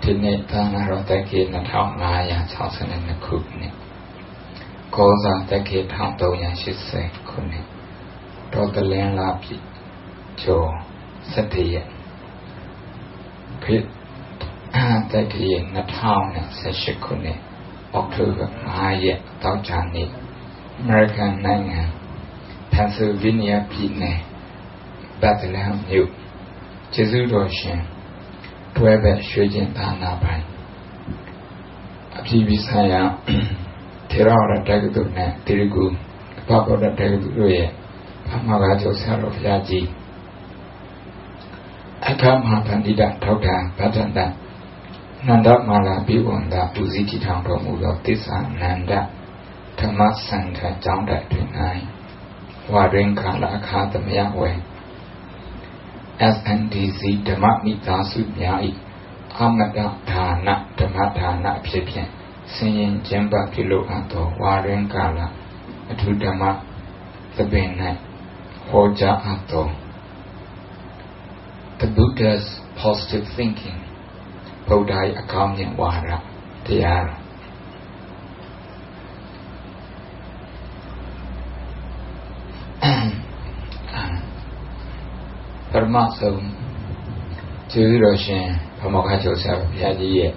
ဒီနေ့သာနာတော်တက္ကေ2562ခုနှစ်ကောဇာတက္ကေ1380ခုနှစ်တော်တလင်းလာပြီကျော်17ရက်ခေတ်တက္ကေ2018ခုနှစ်အောက်တိုဘာ5ရက်တောက်ချာနေ့အမေရိကန်နိုင်ငံပန်ဆယ်ဗေးနီးယားပြည်နယ်ဘတ်တလန်မြို့ကျေးဇူးတော်ရှင်တွဲဘက်ရွှေကျင်သာနာပိုင်အပြည်ပြည်ဆိုင်ရာထေရဝါဒတက္ကသိုလ်နဲ့တိရကုဘဗုဒ္ဓတက္ကသိုလ်တို့ရဲ့အမှားကားကျော်ဆရာတော်ဘုရားကြီးအခါမဟာပန္တိတထောက်ထံဗတ္တန္တနန္ဒမာလာဘိဝန္ဒပူဇီတိထောင်တော်မူသောသစ္စာနန္ဒဓမ္မစံထကျောင်းတိုက်တွင်၌ဝါရင်ကာလအခါသမယဝဲSNDC ဓမ္မမိသားစုများ၏အမတဌာနဓမ္မဌာနဖြစ်ဖြင့်ဆင်ရင်ကျင်းပပြုလုပ်အပ်သောဝါရင်ကာလအထူးဓမ္မသဘင်၌ဟောကြားအပ်သော The Buddha's Positive Thinking ဗုဒ္ဓ၏အကောင်းမြင်ဝါဒတရားပရမဆုံးကျေးဇူးတော်ရှင်ဘမောက္ခကျော်ဆရာဘုရားကြီးရဲ့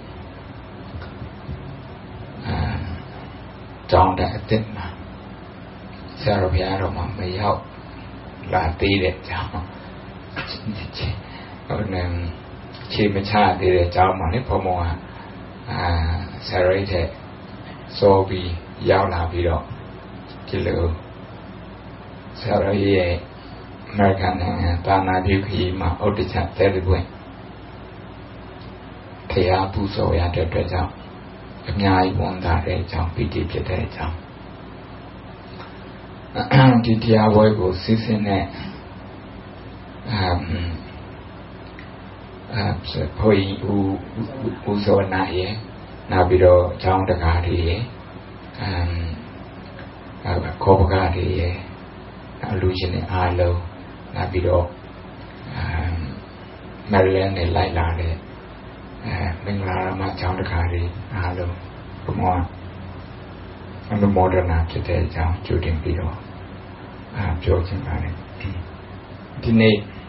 ကျောင်းတဲ့အစ်စ်မှာဆရာတော်ဘုရားတော်မှာမရောက်လာသေးတဲ့ကျောင်းဟုတ်နေခြေမချသေးတဲ့ကျောင်းမှာလေဘမောကဆရာရိတ်တဲ့စောပြီးရောက်လာပြီးတော့ဒီလိုဆရာတော်ရဲ့အမေရိကန်နိုင်ငံတာနာပြုခရီးမှာဥဒ္ဒချတဲ့တွင်တရားပူဇော်ရတဲ့အတွက်ကြောင့်အများကြီးဝန်တာတဲ့အကြောင်းပီတိဖြစ်တဲ့အကြောင်းဒီတရားပွဲကိုစီစဉ်တဲ့ဘုရားဦးဇောနာရဲ့နောက်ပြီးတော့အကြောင်းတကားတွေရဲ့ခေါ်ပကားတွေရဲ့လူရှင်တွေအားလုံးနောက်ပြီးတော့မယ်ရီလန်းနဲ့လိုက်လာတဲ့မင်္ဂလာရမကျောင်းတကားတွေအားလုံးဘုမောအနုမောဒနာဖြစ်တဲ့အကြောင်းကြိုတင်ပြီးတော့ပြောချင်ပါတယ်ဒီနေ့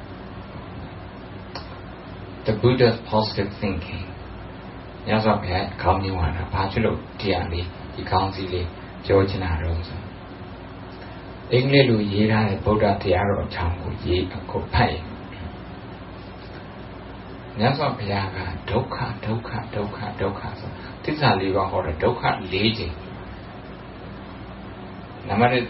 The Buddha's Positive Thinking ညဇောဘုရားကောင်းမြင်ဝါဒဘာဖြစ်လို့တရားလေးဒီကောင်းစီလေးပြောချင်တာတော့ဆိုအင်္ဂလိပ်လိုရေးထားတဲ့ဗုဒ္ဓတရားတော်အကြောင်းကိုရေးအခုဖတ်ရင်မြတ်စွာဘုရားကဒုက္ခဒုက္ခဒုက္ခဒုက္ခဆိုသစ္စာလေးပါးဟောတယ်ဒုက္ခ၄ချိန်နံပါတ်1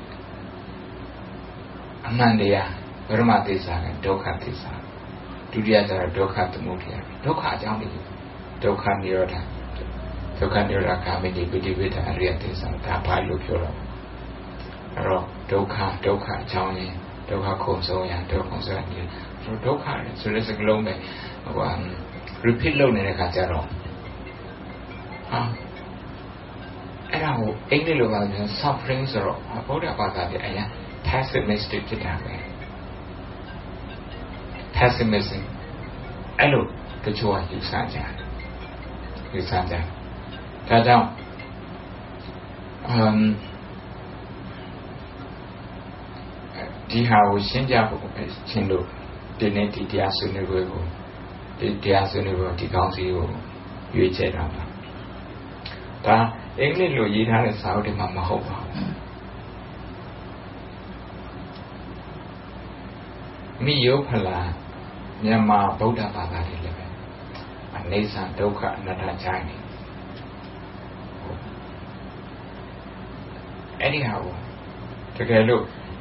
အမှန်တရားပရမသစ္စာကဒုက္ခသစ္စာဒုတိယကျတော့ဒုက္ခသမုဒယဒုက္ခအကြောင်းတွေဒုက္ခនិရောဓဒုက္ခនិရောဓဂามိနိပိဋိဝိဒအရိယသစ္စာဒါဘာလို့ပြောတော့အဲ့တော့ဒုက္ခဒုက္ခအကြောင်းရင်းဒုက္ခခုံဆုံးရဒုက္ခခုံဆုံးရဒုက္ခဆိုတဲ့စကားလုံးပဲrepeat လုပ်နေတဲ့ခါကျတော့အဲ့ဒါကိုအင်္ဂလိပ်လိုပြော suffering ဆိုတော့ဘုရားဘာသာပြန်အရင် pessimistic ဖြစ်တာပဲ pessimism အဲ့လိုတချို့ကယူဆကြတယ်ဒါကြောင့်ဒီဟာကိုရှင်းပြဖို့ချင်းလို့ဒီနေ့ဒီတရားဆွေးနွေးပွဲကိုဒီတရားဆွေးနွေးပွဲဒီကောင်းစီကိုရွေးချယ်တာပါဒါအင်္ဂလိပ်လိုရေးထားတဲ့စာအုပ်တွေမှာမဟုတ်ပါဘူးမိယုဖလာမြန်မာဗုဒ္ဓဘာသာတွေလည်းပဲအနိစ္စဒုက္ခအနတ္တချိုင်းနေအဲ့ဒီဟာကိုတကယ်လို့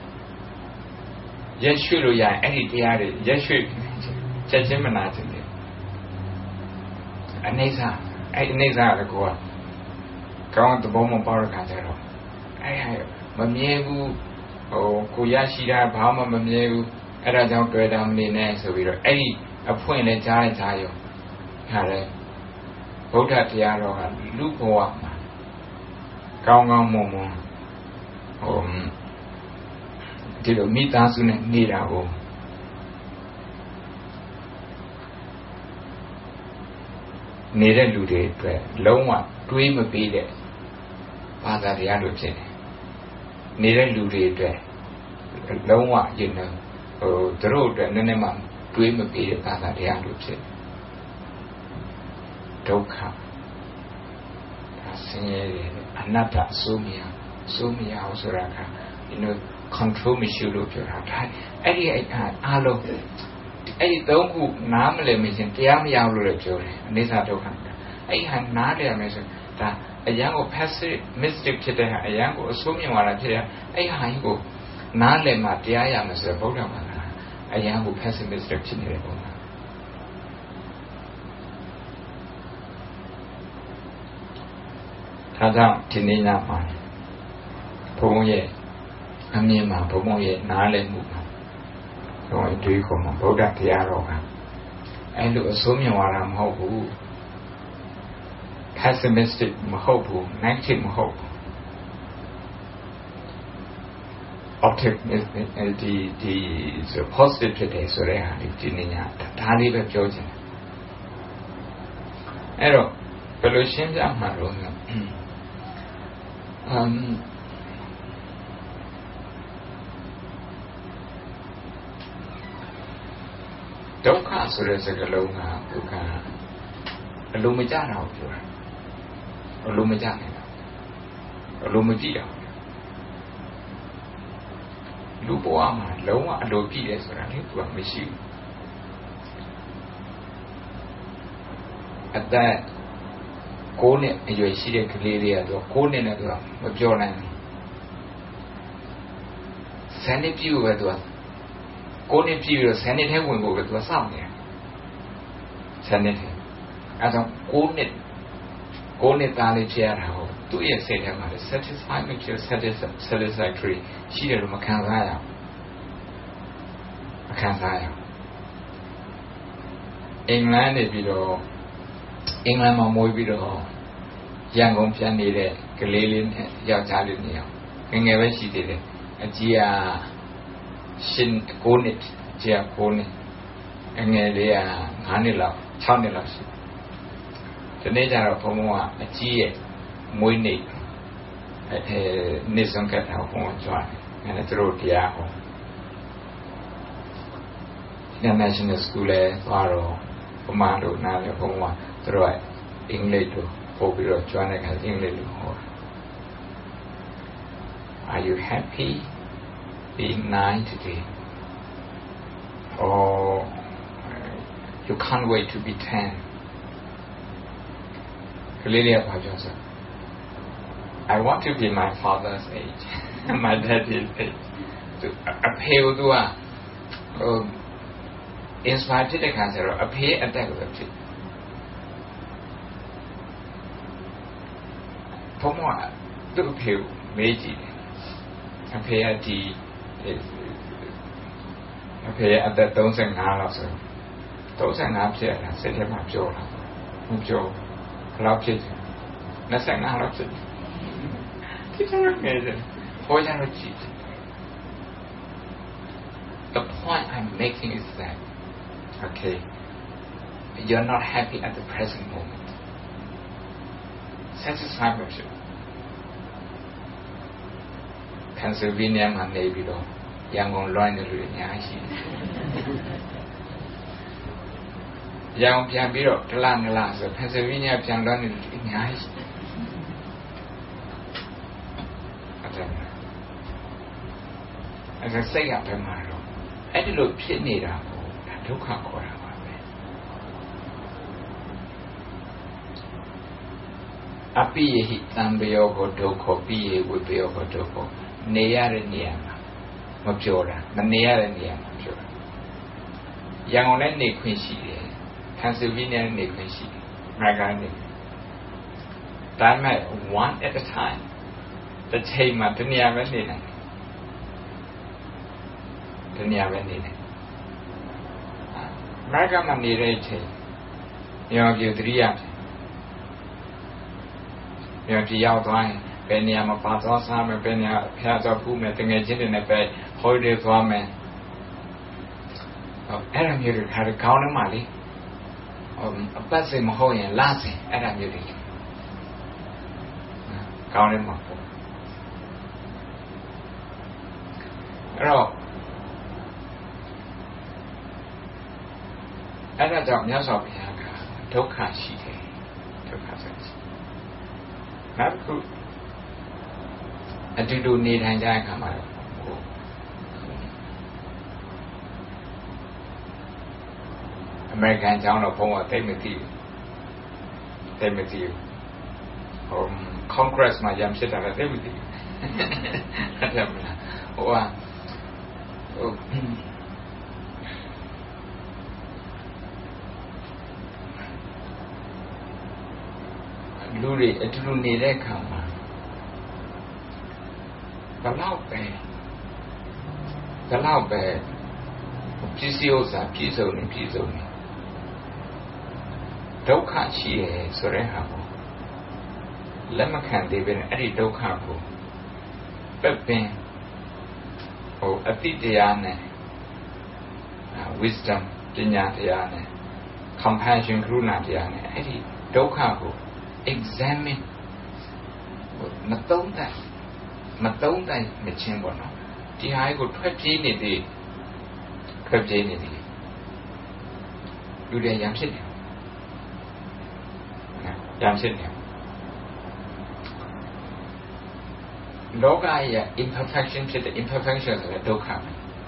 ရက်ရွှေ့လို့ရရင်အဲ့ဒီတရားတွေရက်ရွှေ့ချက်ချင်းမနာချင်တယ်အနိစ္စအဲ့အနိစ္စကကိုကကောင်းသဘောမပေါက်တဲ့ခါကျတော့အဲ့မမြဲဘူးကိုရရှိတာဘာမှမမြဲဘူးအဲ့ဒါကြောင့်တွေ့တာမနေနဲ့ဆိုပြီးတော့အဲ့ဒီအဖွင့်လဲကြားရောဟာလေဗုဒ္ဓတရားတော်ကလူဘဝမှာကောင်းကောင်းမွန်မွန်ဒီလိုမိသားစုနဲ့နေတာကိုနေတဲ့လူတွေအတွက်လုံးဝတွေးမပြီးတဲ့ဘာသာတရားလိုဖြစ်တယ်နေတဲ့လူတွေအတွက်လုံးဝသူတို့အတွက်နည်းနည်းမှတွေးမပြီးတဲ့ဘာသာတရားလိုဖြစ်ဒုက္ခဒါဆင်းရဲတယ်အနတ္တဆိုမရအောင်ဆိုတာကcontrol မရှိလို့ပြောတာဒါအဲ့ဒီအားလုံးအဲ့ဒီသုံးခုနားမလည်မချင်းတရားမရဘူးလို့လည်းပြောတယ်အနိစ္စဒုက္ခအဲ့ဒီဟာနားလည်ရမယ်ဆိုဒါအရန်ကို passive mystic ဖြစ်တဲ့ဟာအရန်ကိုအစိုးမြင်သွားတာဖြစ်တဲ့အဲ့ဟာကြီးကိုနားလည်မှတရားရမယ်ဆိုတော့ဗုဒ္ဓဘာသာအရန်ကို passive mystic ဖြစ်နေတဲ့ပုံမှာဒါကြောင့်ဒီနေ့ညမှာဘုံရဲ့အမြင်မှာဘုံရဲ့နားလည်မှုမှာတော့အတွေ့အကြုံမှာဗုဒ္ဓတရားတော်ကအဲ့လိုအစိုးမြင်သွားတာမဟုတ်ဘူး pessimistic မဟုတ်ဘူး negative မဟုတ်ဘူး optimistic ဒီ positive ဖြစ်တယ်ဆိုတဲ့ဟာဒီနေ့ညဒါလေးပဲပြောချင်တယ်အဲ့တော့ဘယ်လိုရှင်းပြမှာတော့ဒုက္ခဆိုတဲ့စကားလုံးကဒုက္ခအလိုမကျတာကိုပြောတာအလိုမကျနေတာအလိုမကြည့်တာလူဘဝမှာလုံးဝအလိုကြည့်တယ်ဆိုတာလေသူကမရှိဘူးအသက်9နှစ်အရွယ်ရှိတဲ့ကလေးတွေကသူ9နှစ်နဲ့သူကမပြောနိုင်ဘူးဆယ်နှစ်ပြည့်ပဲသူက9နှစ်ပြည့်ပြီးတော့10နှစ်ထဲဝင်ဖို့ပဲသူကစောင့်နေတာ10နှစ်ထဲအဲဒါ9နှစ်သားလေးဖြစ်ရတာဟုတ်သူ့ရဲ့စိတ်ထဲမှာ satisfied မဖြစ် satisfactory ရှိတယ်လို့မခံစားရအောင်အင်္ဂလန်နေပြီးတော့အင်္ဂလန်မှာမွေးပြီးတော့ရန်ကုန်ပြန်နေတဲ့ကလေးလေးနဲ့ယောက်ျားလေးနေအောင်ငယ်ပဲရှိသေးတယ်အကြီးက9နှစ်ကြာ9နှစ်အငယ်လေးက5နှစ်လောက်6နှစ်လောက်ရှိဒီနေ့ကျတော့ဘုံကအကြီးရဲ့မွေးနေ့နေ့ဆုံးကတာဘုံကြွားတယ်အဲ့ဒါသူတို့တရားဟော International School လဲသွားတော့ပမာတို့နားလဲဘုံကသူတို့ကအင်္ဂလိပ်တို့ပို့ပြီးတော့ကြွားတဲ့အခါအင်္ဂလိပ်လိုဟော Are you happy being 9 today or you can't wait to be 10ကလေးလေးကပြောဆို I want to be my father's age my daddy's age အဖေကသူကinspire ဖြစ်တဲ့ခါကျတော့အဖေအတက်ကိုဖြစ်ဘုံကသူ့အဖေကိုမေးကြည့်တယ်အဖေကဒီအဖေအသက်35လောက်ဆို35ဖြစ်တာစိတ်ထဲမှာပြောတာမပြောဘယ်လောက်ဖြစ်တယ်25လောက်ဖြစ်တယ်ဒီလိုမျိုးတယ်ဟောရတော့ကြည့် The point I'm making is that okay you're not happy at the present moment satisfied with you Pennsylvania မှာနေပြီးတော့ရန်ကုန်လွှမ်းနေလို့အများကြီးရန်ကုန်ပြန်ပြီးတော့တလနလဆို Pennsylvania ပြန်လွှမ်းနေလို့အများကြီးအဲ့ဒါစိတ်ကဘယ်မှာတော့အဲ့ဒီလိုဖြစ်နေတာကိုဒုက္ခခေါ်တာပါပဲအပိယဟိတံဘယောကိုဒုက္ခပိယဝိပယောကိုဒုက္ခနေရတဲ့နေရာမှာမပြောတာမနေရတဲ့နေရာမှာပြောတာရန်ကုန်နဲ့နေခွင့်ရှိတယ်ပန်ဆယ်ဗေးနီးယားနေခွင့်ရှိတယ်အမေရိကန်နေဒါမှမဟုတ် one at a time တစ်ချိန်မှာတနေရာပဲနေနိုင်တနေရာပဲနေနိုင်အမေရိကန်မှာနေတဲ့အချိန်ရောပြသတိရတယ်ရောပြရောက်သွားရင်ဘယ်နေရာမှာပါသွားစားမယ်ဘယ်နေရာဖျားသွားဖူးမယ်တငယ်ချင်းတွေနဲ့ပဲ holiday သွားမယ်အဲ့ဒါမျိုးတွေခါကောင်းနေမှလေ a person Mahoyan Lassie, Adam Yudi. Count him up. At a job, yes, of Yaka, Toka Shite, Toka says. Not good. I do need and Jacama. American town of Poma, take me to you. Congress, my young shit, and take me to you. Luri, a true need a come. The loud bed. Pisiosa, Pisoni. Doka chi, Sorehabo. Lemacan, David, Eddie Dokabo. Pepin. Oh, Atitiane. Wisdom, Dignatiane. Compassion, Grunatiane. Eddie Dokabo. Examine. Matonda, Machimbono. The high good Pepinity. Pepinity. Do they yam sit? Yam sit. Loga imperfection to the imperfections of the Doka.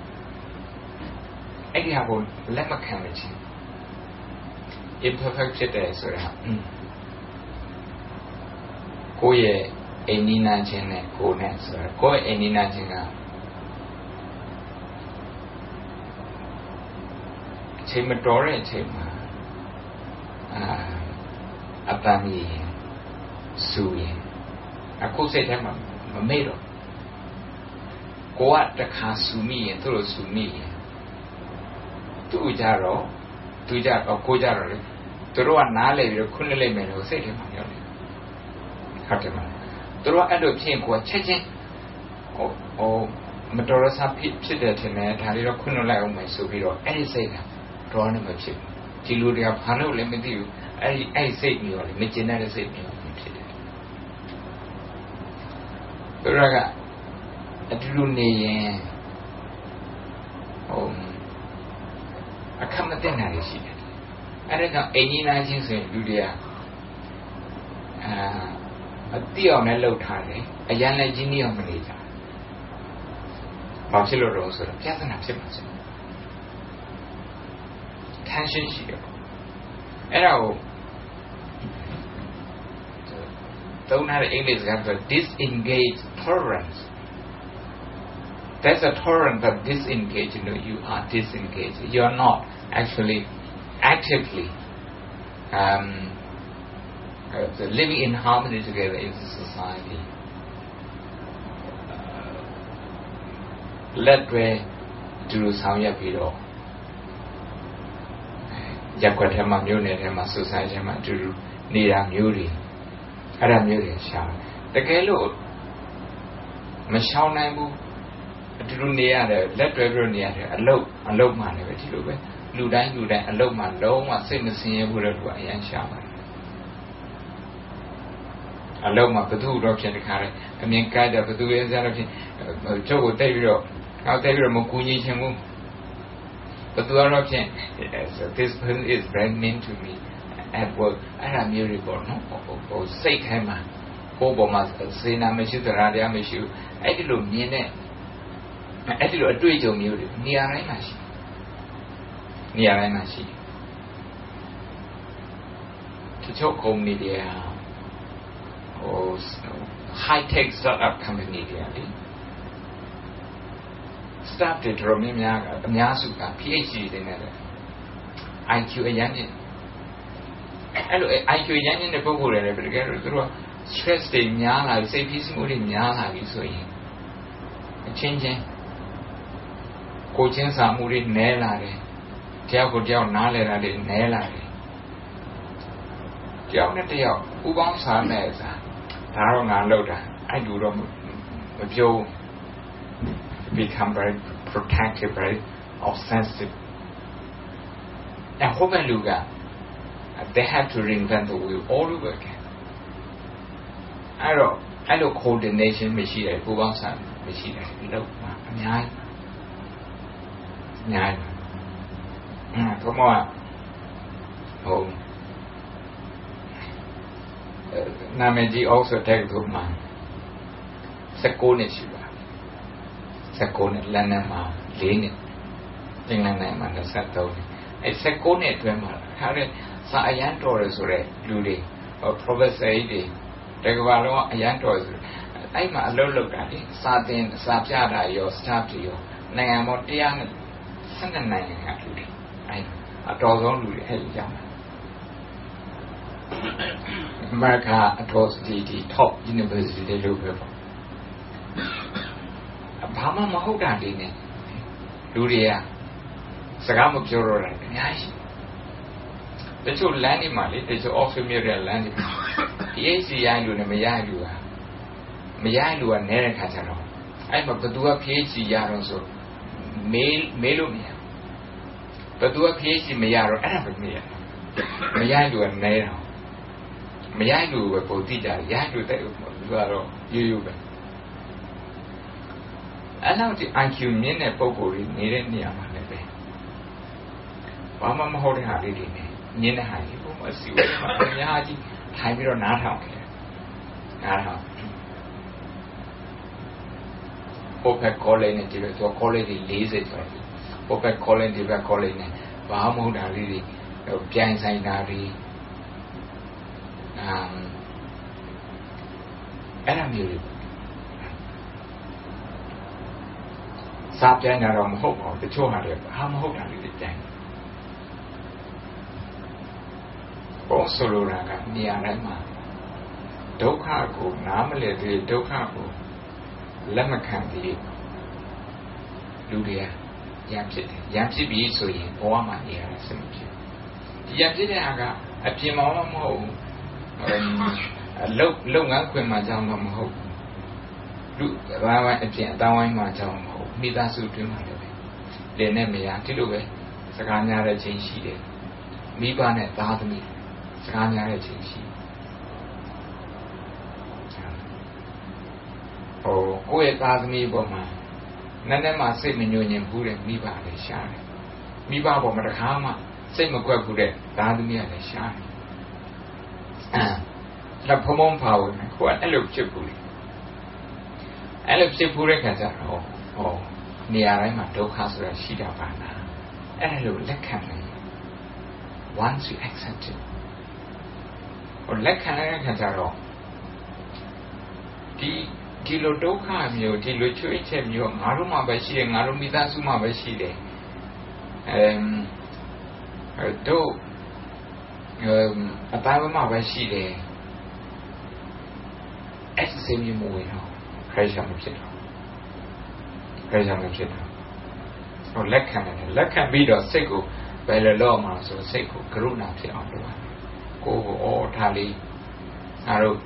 Anyhow, Lemacamity. Imperfection is Koye Enina Jene, Ko Nancer, Koye Enina Jena Chimatore Chima Atami Sui. I could say them a maid. Go at the Kasumi and through Sumi. Tujaro, or Kojaro, through a Nale, Kunale men who said him. Through adoption, who are checking or Matorasa pitted and Tariro Kunala on my Subiro, any say that, drawn him a chip. Tiluria Pano, let me do, I say me or Michinetta say me. The raga a druni, a come at dinner. I don't know any 19th Ludia. A deal on a low tiny, a young engineer manager. Bachelor Rose, just an absence. Tension shield. And don't have English have a disengaged tolerance. That's a tolerance but disengaged. You are disengaged. You are not actually actively living in harmony together in society. Let way to Samya Pido. Jaquatema Munitema Society to Nira Muri. Adam Muri Shah. The Galo Mashau Namu to near the letter near a low man, Ludan, a low man, low, same as senior Buddha and Shaman. A low man, the two drops in the car. I mean, kind of the two years out of Joe David. How David Mokuni Chamu. But the other option, this person is brand name to me at work. I am Muri Borno or Say Hema. Obama, Sina Meshu, Radia Meshu. I did look near it. I did a tweet of Muri near Ramashi. Near Ramashi. To talk home media or high-tech startup company there. Started from Miyasuka, PhD in IQ Yanin. IQ Yanin the Bogu and through stress the Miala, say peace mood in Miala, so changing coaching some mood in Nelare, Tiago Diao Nale in Nelare. Tiago Ubang Sameza, Tarona Loda, I do with Joe. Become very protective, very obsessive. And Homeluga, they have to reinvent the wheel all over again. I don't coordination machine who wants some machine look nhai come on Namaji also take good man Sakone Shiva Sakone Lanama Lane England and the Sato a Sakone to him how did Sayan Torres or Ludy or Professor Adi Tegavalo Ayan Torres I'm a look at it Satin Sapjada your staff to you Nayamotian Sangan Nine I told on Ludy Hell America towards the top university they look for. Bama Mahoda in it. Luria Sagamo Joro Yash. The two landing money, they also mirror landing. PhD Yandu and Mayalu and Nere Cataro. I'm a Padua PhD Yaron so Melumia. Padua PhD Mayaro Arab Mia. Mayalu and Nero. Mayalu were Potida, Yadu, you. And now the Ancumin and Pogori needed near Manabe. Mama holding her lady, Nina Hai, who must see what Yaji, Timiro Nata. Nata. Opec calling it to call it lazy for you. Opec calling the calling it, Bahamuda lady, Giant Sainari. Enemy Subject around hope of the 200, how hope I did it then. Also, Luraga, Niarema Dokago, Namale, the Dokago, Lemacandi, Ludia, Yamsi be so in Oama near a cemetery. Yamsidaga, a Pimama home. Long uncle my down on hope. Look, Rava and down my down hope. Mida suit to my living. They name me Antilope, Sagana change she did. Me bonnet, thought me, Sagana change she. Oh, go at me, Boma. None of my same union wood and me by the shine. Me baba Marahama, same a quack wood, thought me at the shine. La Pomon power, what I look chipuli. I look chipuri Kazaro, or Niarama Dokasra Shida Bana. And I look Lekani. Once you accept it. Or Lekana Kazaro. Dilo Doka Mio, Dilo Chuichem, your Maruma Bashi and Marumida Suma Bashide. Do. A Bama Bashide. As the same you move pressure of it. Pressure of it. Or Lekan be the Sego, Bella so Sego, Karuna, go or Tali, Aru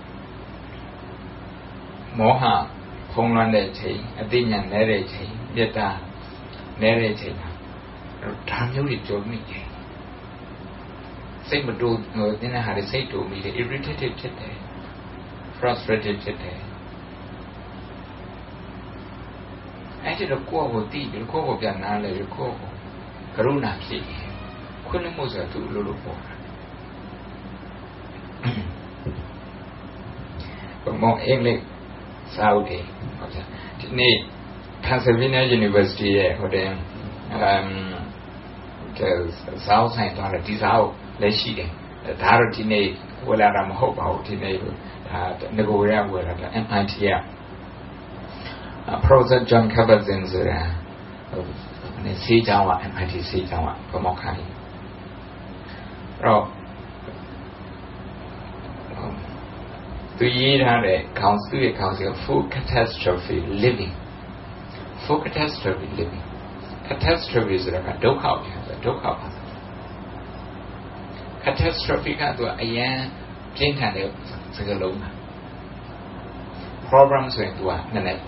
Moha, Ponglandete, Adinian Nerete, Yeta, Nerete, Tamu told me. Same but do in a had say to me, the irritated today. Frustrated today. I did a call with the call of Yanala, the call. Karuna Ki. Kunamuza to Lulupo. But more English Saudi. Need Pennsylvania University, or them, South Saint on a dissolve, let's see them. The Tarotine, well, I'm hope out in neighbor. Negoria were at MIT. Professor John Kabat-Zinn's Sijawa, MIT Sijawa, Pomokani. To year a council full catastrophe living. Full catastrophe living. Catastrophe is like a doka. Catastrophe can do a young gentile. Problems with one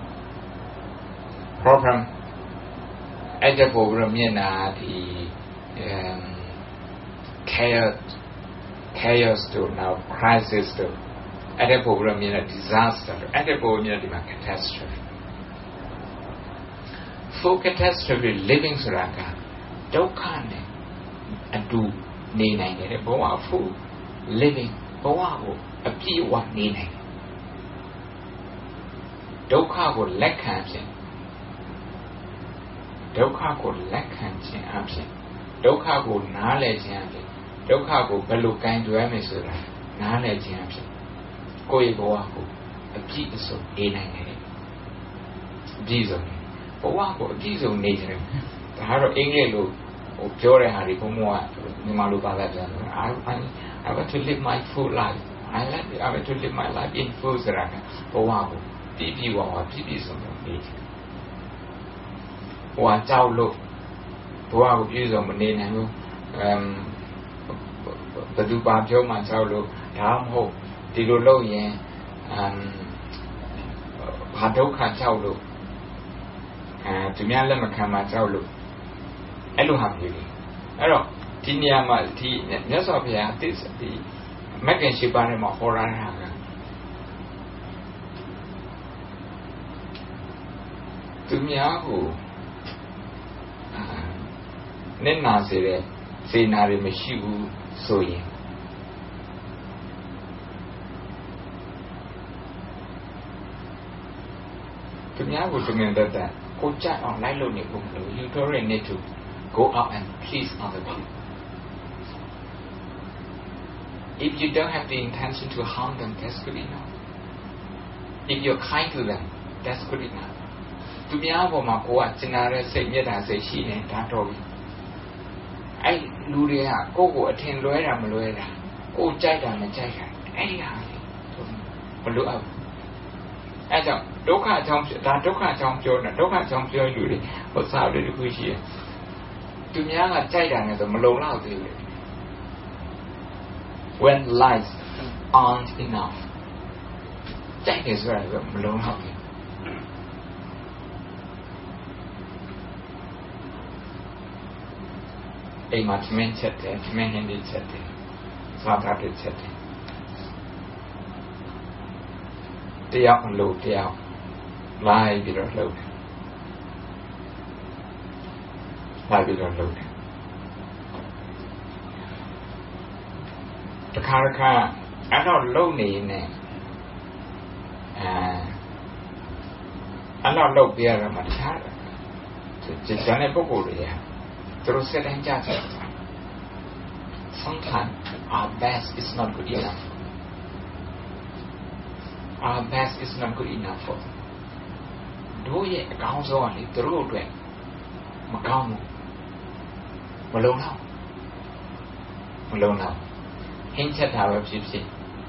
problem at the program the chaos တို့ now crisis တို့အဲ့ဒါပို့ပြီးတော့မြင်တဲ့ disaster အဲ့ဒါပို့မြင်တဲ့ဒီမှာ catastrophe full catastrophe living ဆိုတာကဒုက္ခနဲ့အတူနေနိုင်တယ်ဘဝ full living ဘဝကိုအပြည့်အဝနေနိုင်တယ်ဒုက္ခကိုလက်ခံခြင်းဒုက္ခကိုလက်ခံခြင်းအပြင်ဒုက္ခကိုနားလည်ခြင်းအပြင်ဒုက္ခကိုဘယ်လိုကင်တွယ်မယ်ဆိုတာနားလည်ခြင်းအပြင်ကိုယ့်ရဲ့ဘဝကိုအပြည့်အစုံနေနိုင်တယ်အပြည့်စုံဘဝကိုအပြည့်စုံနေကြတယ်ဒါကတော့အင်္ဂလိပ်လိုပြောတဲ့ဟာတွေဘုံဘုံကမြန်မာလိုပါပြန်တယ် I want to live my full life I want to live my life in full ဆိုတာကဘဝကိုပြည့်ဝပြည့်စုံနေတယ်ဘဝကြောက်လို့ဘဝကိုပြည့်စုံမနေနိုင်ဘူးဘယ်သူပါပြောမှကြောက်လို့ဒါမှမဟုတ်ဒီလိုလုပ်ရင်ဘာဒုက္ခကြောက်လို့သူများလက်မခံမှကြောက်လို့အဲ့လိုဟာမျိုးလေအဲ့တော့ဒီနေရာမှာဒီမြတ်စွာဘုရားဒီမဂ္ဂင်ရှိပါးထဲမှာဟောရတာကသူများကိုနစ်နာစေတဲ့စေနာတွေမရှိဘူးဆိုရင်သူများကိုတမင်တတ်ကိုကြက်အောင်လိုက်လို့နေဖို့မလို you don't need to go out and please other people if you don't have the intention to harm them that's good enough if you're kind to them that's good enough သူများပေါ်မှာကိုကကျင်နာတဲ့စိတ်မေတ္တာစိတ်ရှိနေဒါတော့ပြီအဲ့လူတွေကကိုယ့်ကိုအထင်လွဲတာမလွဲတာကိုယ်ကြိုက်တာမကြိုက်တာအဲ့ဒီဟာမလိုအပ်အဲ့ကြောင့်ဒုက္ခအကြောင်းဒါဒုက္ခအကြောင်းပြောနေဒုက္ခအကြောင်းပြောလူတွေဟိုစားတွေတခုရှိတယ်သူများကကြိုက်တာနဲ့ဆိုမလုံလောက်သေးဘူး when life aren't enough ကြိုက်တယ်ဆိုတာကမလုံလောက်ဘူးအိမ်မှာသမင်းချက်တယ်သမင်းဟင်းတွေချက်တယ်စားတာတွေချက်တယ်တယောက်အလို့တယောက်လိုက်ပြီးတော့လှုပ်တယ်လိုက်ပြီးတော့လှုပ်တယ်တခါအဲ့တော့လှုပ်နေနေအဲ့တော့လှုပ်ပြရမှာတခြားကျန်တဲ့ပုဂ္ဂိုလ်တွေကသူတို့စတဲ့ကြတယ် sometimes our best is not good enough our best is not good enough for တို့ရဲ့အကောင်းဆုံးကလေသူတို့အတွက်မကောင်းဘူးမလုံလောက်ဟင်းချက်တာပဲဖြစ်ဖြစ်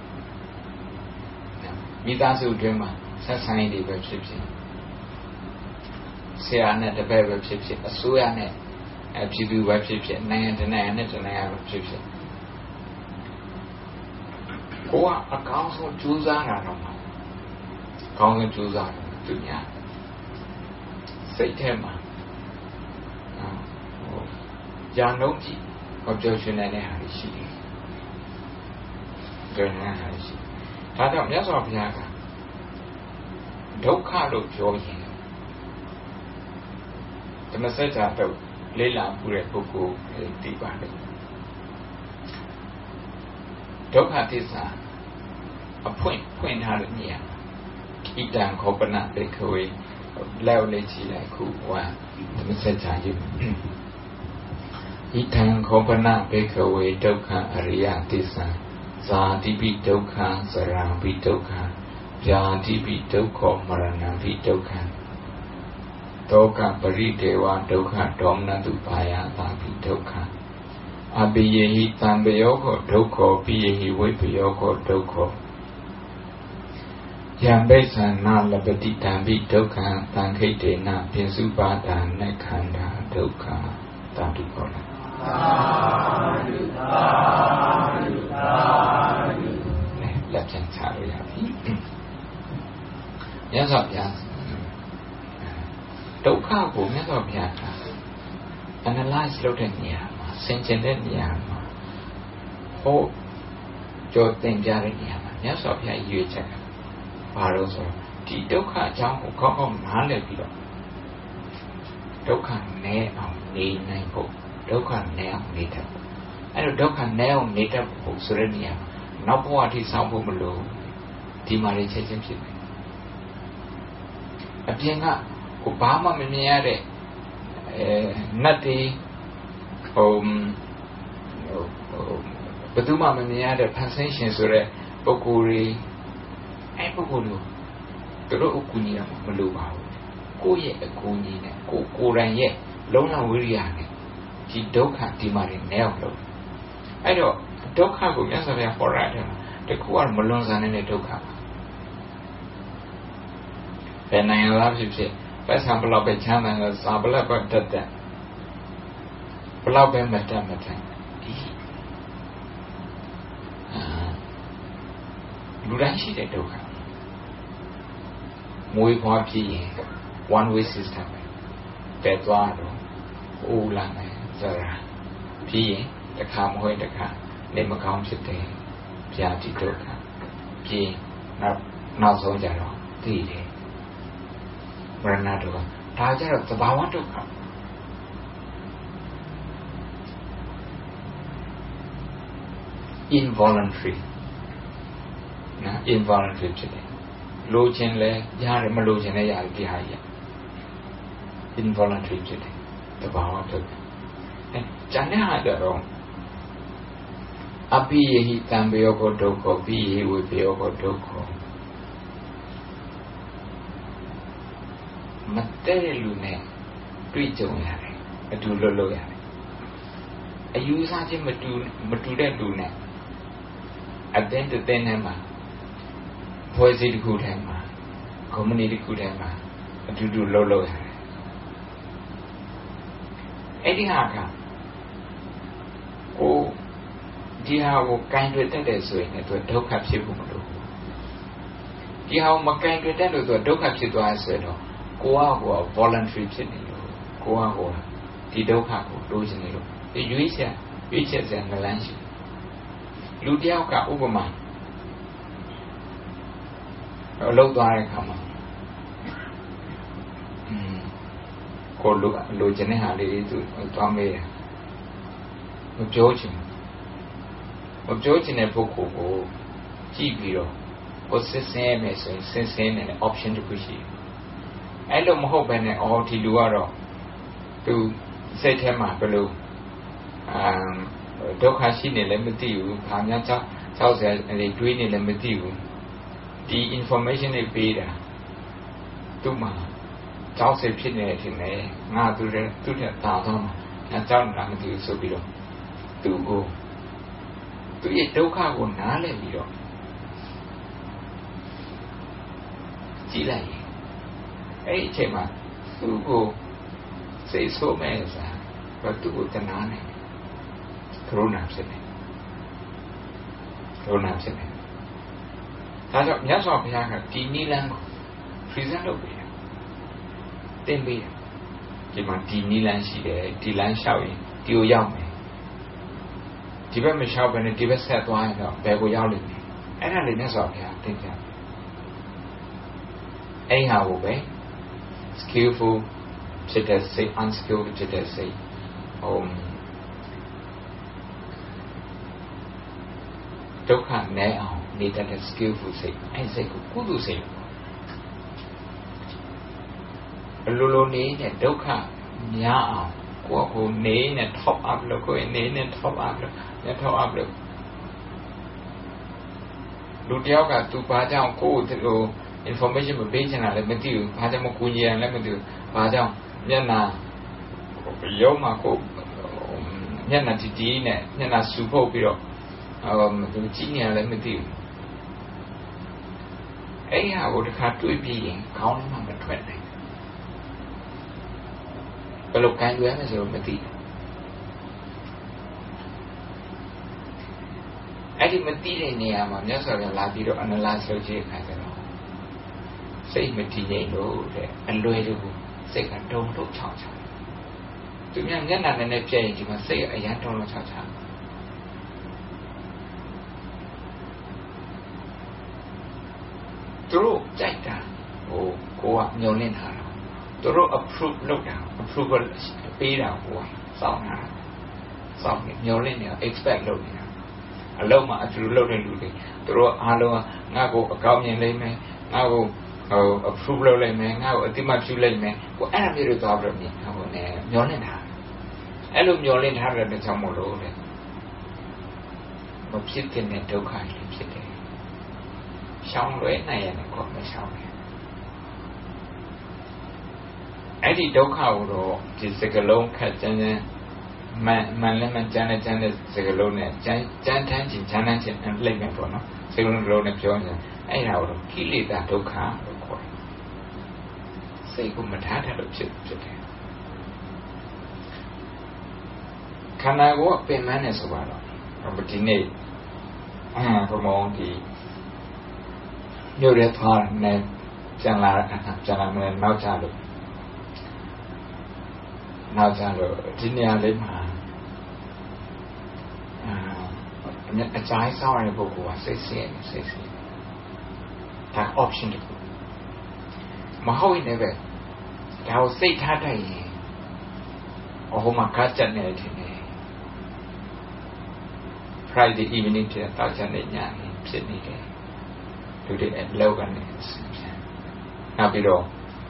မိသားစုအတွင်းမှာဆက်ဆံရေးတွေပဲဖြစ်ဖြစ်ဆရာနဲ့တပည့်ပဲဖြစ်ဖြစ်အစိုးရနဲ့ပြည်သူပဲဖြစ်ဖြစ်နိုင်ငံတနိုင်ငံနဲ့တနိုင်ငံပဲဖြစ်ဖြစ်ကိုကအကောင်းဆုံးကြိုးစားတာတော့မှာအကောင်းဆုံးကြိုးစားတယ်သူများစိတ်ထဲမှာညာလုံးကြည့်ဟောပြောရှင်နေတဲ့ဟာရှိတယ်ဒါကြောင့်မြတ်စွာဘုရားကဒုက္ခလို့ပြောရင်ဓမ္မစကြာတော့လေးလာမှုတဲ့ပုဂ္ဂိုလ်သိပါတယ်ဒုက္ခသစ္စာအဖွင့်ထားတဲ့နေရာဣတံခောပနဘေခဝေလောက်လေးကြည့်လိုက်ခုဝါဓမ္မစကြာယူဣတံခောပနဘေခဝေဒုက္ခအရိယသစ္စာဇာတိပိဒုက္ခစရံပိဒုက္ခဗျာတိပိဒုက္ခမရဏံပိဒုက္ခဒုက္ခပရိဒေဝဒုက္ခဒေါမနတုဘာယတာပိဒုက္ခအပိယေဟိတံပယောခောဒုက္ခပိယေဟိဝိပယောခောဒုက္ခယံပိသနာလပတိတံပိဒုက္ခတံခိတေနပိစုပါဒာနခန္ဓာဒုက္ခတာတုခောလာလက်ပြန်ချလို့ရပြီမြတ်စွာဘုရားဒုက္ခကိုမြတ်စွာဘုရားက analyze လုပ်တဲ့နေရာမှာဆင်ခြင်တဲ့နေရာမှာ hole cho tên gia đình nhà mà nhớ sao phải duy chắc và rồi thì dukkha trong cũng có nã lệ bị đó dukkha nè ông đi này bộ dukkha nè ông đi thật ấy rồi dukkha nè ông đi thật bộ sửa nhà nó bỏ thì sao bộ mà lù thì mà đi chơi chơi chơi ở bên á của bà mà mình nghe đấy nát thì betul mà mình nghe đấy passion sửa bộ curi ai bộ curi tụi nó ục curi là mà lù vào cô ye curi này cô ra ye lâu lâu với riêng này chỉ dukkha thì mà đi neo lâu ấy rồi dukkha cũng nhớ sao phải phổ ra thôi để cô ăn một lần sang này dukkha về này là gì phải sang bờ bên chăn là sang bờ bên đất đấy bờ bên mặt đấtလူတိုင်းရှိတဲ့ဒုက္ခမွေးဖွားဖြစ်ရင် one way system ပဲသွားတော့အိုးလာမယ်ဇရာဖြစ်ရင်တစ်ခါမဟုတ်တစ်ခါနေမကောင်းဖြစ်တယ်ဗျာတိဒုက္ခဖြစ်နောက်ဆုံးကြတော့သိတယ်မရဏဒုက္ခဒါကြတော့သဘာဝဒုက္ခinvoluntary involuntary ဖြစ်တယ်လိုချင်လဲရတယ်မလိုချင်လဲရတယ်ဒီဟာကြီး involuntary ဖြစ်တယ်တဘာဝဒုက္ခကျန်တဲ့ဟာကြတော့အပိယဟိတံဘေယောကိုဒုက္ခပိယဟိဝေဘေယောကိုဒုက္ခမတည့်တဲ့လူနဲ့တွေ့ကြုံရတယ်အတူလွတ်လို့ရတယ်အယူဆချင်းမတူတဲ့လူနဲ့အတင်းတည်းနဲ့မှာဖွဲ့စည်းတစ်ခုထဲမှာ community တစ်ခုထဲမှာအတူတူလှုပ်လို့ရတယ်အဲ့ဒီဟာကကိုဒီဟာကိုကင်တွေ့တတ်တယ်ဆိုရင်လည်းသူဒုက္ခဖြစ်ဖို့မလိုဘူးဒီဟာမကင်တွေ့တတ်လို့သူဒုက္ခဖြစ်သွားဆိုတော့ကိုက voluntary ဖြစ်နေလို့ကိုကဒီဒုက္ခကိုတိုးချင်နေလို့ရွေးချက်စရာငလန်းရှိလူတယောက်ကဥပမာလောက်သွားတဲ့ခါမှာကိုလိုချင်တဲ့ဟာလေးသူသွားမေးတယ်မပြောချင်တဲ့ပုဂ္ဂိုလ်ကိုကြည့်ပြီးတော့ကိုစစ်စင်းမယ်ဆိုရင်စစ်စင်းနေတဲ့ option တစ်ခုရှိတယ်အဲ့လိုမဟုတ်ဘဲနဲ့ဒီလူကတော့သူစိတ်ထဲမှာဘယ်လိုဒုက္ခရှိနေလည်းမသိဘူး။ဘာများကြောက်စရာတွေးနေလည်းမသိဘူး။ဒီ information တွေပေးတာသူ့မှာကြောက်စိတ်ဖြစ်နေတယ်ထင်တယ်။ငါသူ့ထက်သာတော့ငါကြောက်နေတာမသိဘူးဆိုပြီးတော့သူ့ရဲ့ဒုက္ခကိုနားလည်ပြီးတော့ကြည့်လိုက်ရင်အဲ့ဒီအချိန်မှာသူ့ကိုစိတ်ဆိုးမဲ့စားတော့သူ့ကိုတနာနေကရုဏာဖြစ်တယ်ဒါကြောင့်မြတ်စွာဘုရားကဒီနိလန်းကို present လုပ်ပေးတယ်တင်ပေးတယ်ဒီမှာဒီနိလန်းရှိတယ်ဒီလမ်းလျှောက်ရင်ဒီကိုရောက်မယ်ဒီဘက်မလျှောက်ဘဲနဲ့ဒီဘက်ဆက်သွားရင်တော့ဘယ်ကိုရောက်လိမ့်မယ်အဲ့ဒါလေးမြတ်စွာဘုရားသင်ပြအဲ့ဟာကိုပဲ skillful ဖြစ်တဲ့စိတ် unskillful ဖြစ်တဲ့စိတ်ဒုက္ခနဲ့အောင်နေတဲ့ skillful စိတ်အဲ့စိတ်ကိုကုသိုလ်စိတ်လိုနေတဲ့ဒုက္ခများအောင်ကိုယ်နေနဲ့ top up လုပ်ကိုယ်နေနဲ့ top up လုပ်လူတယောက်ကသူဘာကြောင့်ကိုယ်ကို information မပေးချင်တာလည်းမသိဘူးဘာကြောင့်မကူညီရလည်းမသိဘူးဘာကြောင့်မျက်နှာရုံးမှာကိုမျက်နှာတီးနဲ့မျက်နှာဆူပုတ်ပြီးတော့သူကြည့်နေရလည်းမသိဘူးအဲ့ဟာကိုတစ်ခါတွေးပြီးရင်ခေါင်းထဲမှာမထွက်နိုင်ဘယ်လိုကန်ကြရမလဲဆိုတော့မသိဘူးအဲ့ဒီမသိတဲ့နေရာမှာမြတ်စွာဘုရားလာပြီးတော့ analyze လုပ်ကြည့်ခိုင်းတယ်စိတ်မတည်ငြိမ်လို့တဲ့အလွယ်တကူစိတ်ကတုံ့ထုတ်ချောင်းချသူများမျက်နှာနဲ့ပြည့်ရင်ဒီမှာစိတ်အရန်တုံ့လို့ချောင်းချ through Jaita, or go up Nolin Hara, through approve look down, approval pay down, sound Nolin, expect loading. Allow my through loading, through Aloa, Nago, a Gaumian layman, Nago, approval layman, now a Timachu layman, whatever you thought of me, Nolin Hara. Hello, Nolin Hara, the Tamolo. Một chiếc tiền này đâu khỏi làm chiếc này xong lưỡi này là còn mới xong ấy thì đâu khẩu rồi chỉ sẽ cái lông khát cho nên mà lên mà chán này sẽ cái lông này chán tháng chỉ ăn lên cái đó nó sẽ cái lông này cho nên ấy nào rồi kỹ lì ta đâu khá rồi khỏi sẽ cũng mà thả được chiếc này khả năng của bên mình là sao vậy một tí nàyประมงที่อยู่ในทอนในจังหวะเมืองนอกจากที่นี่เลยมาเนี่ยอาจารย์สอนในพวกว่าเสียถ้า option ที่มาเข้าในแบบเราเสียท่าได้โอ้โหมาคัดจัดในที่นี่Friday evening to the Tajanian Sydney Day. Today at Logan. Now below.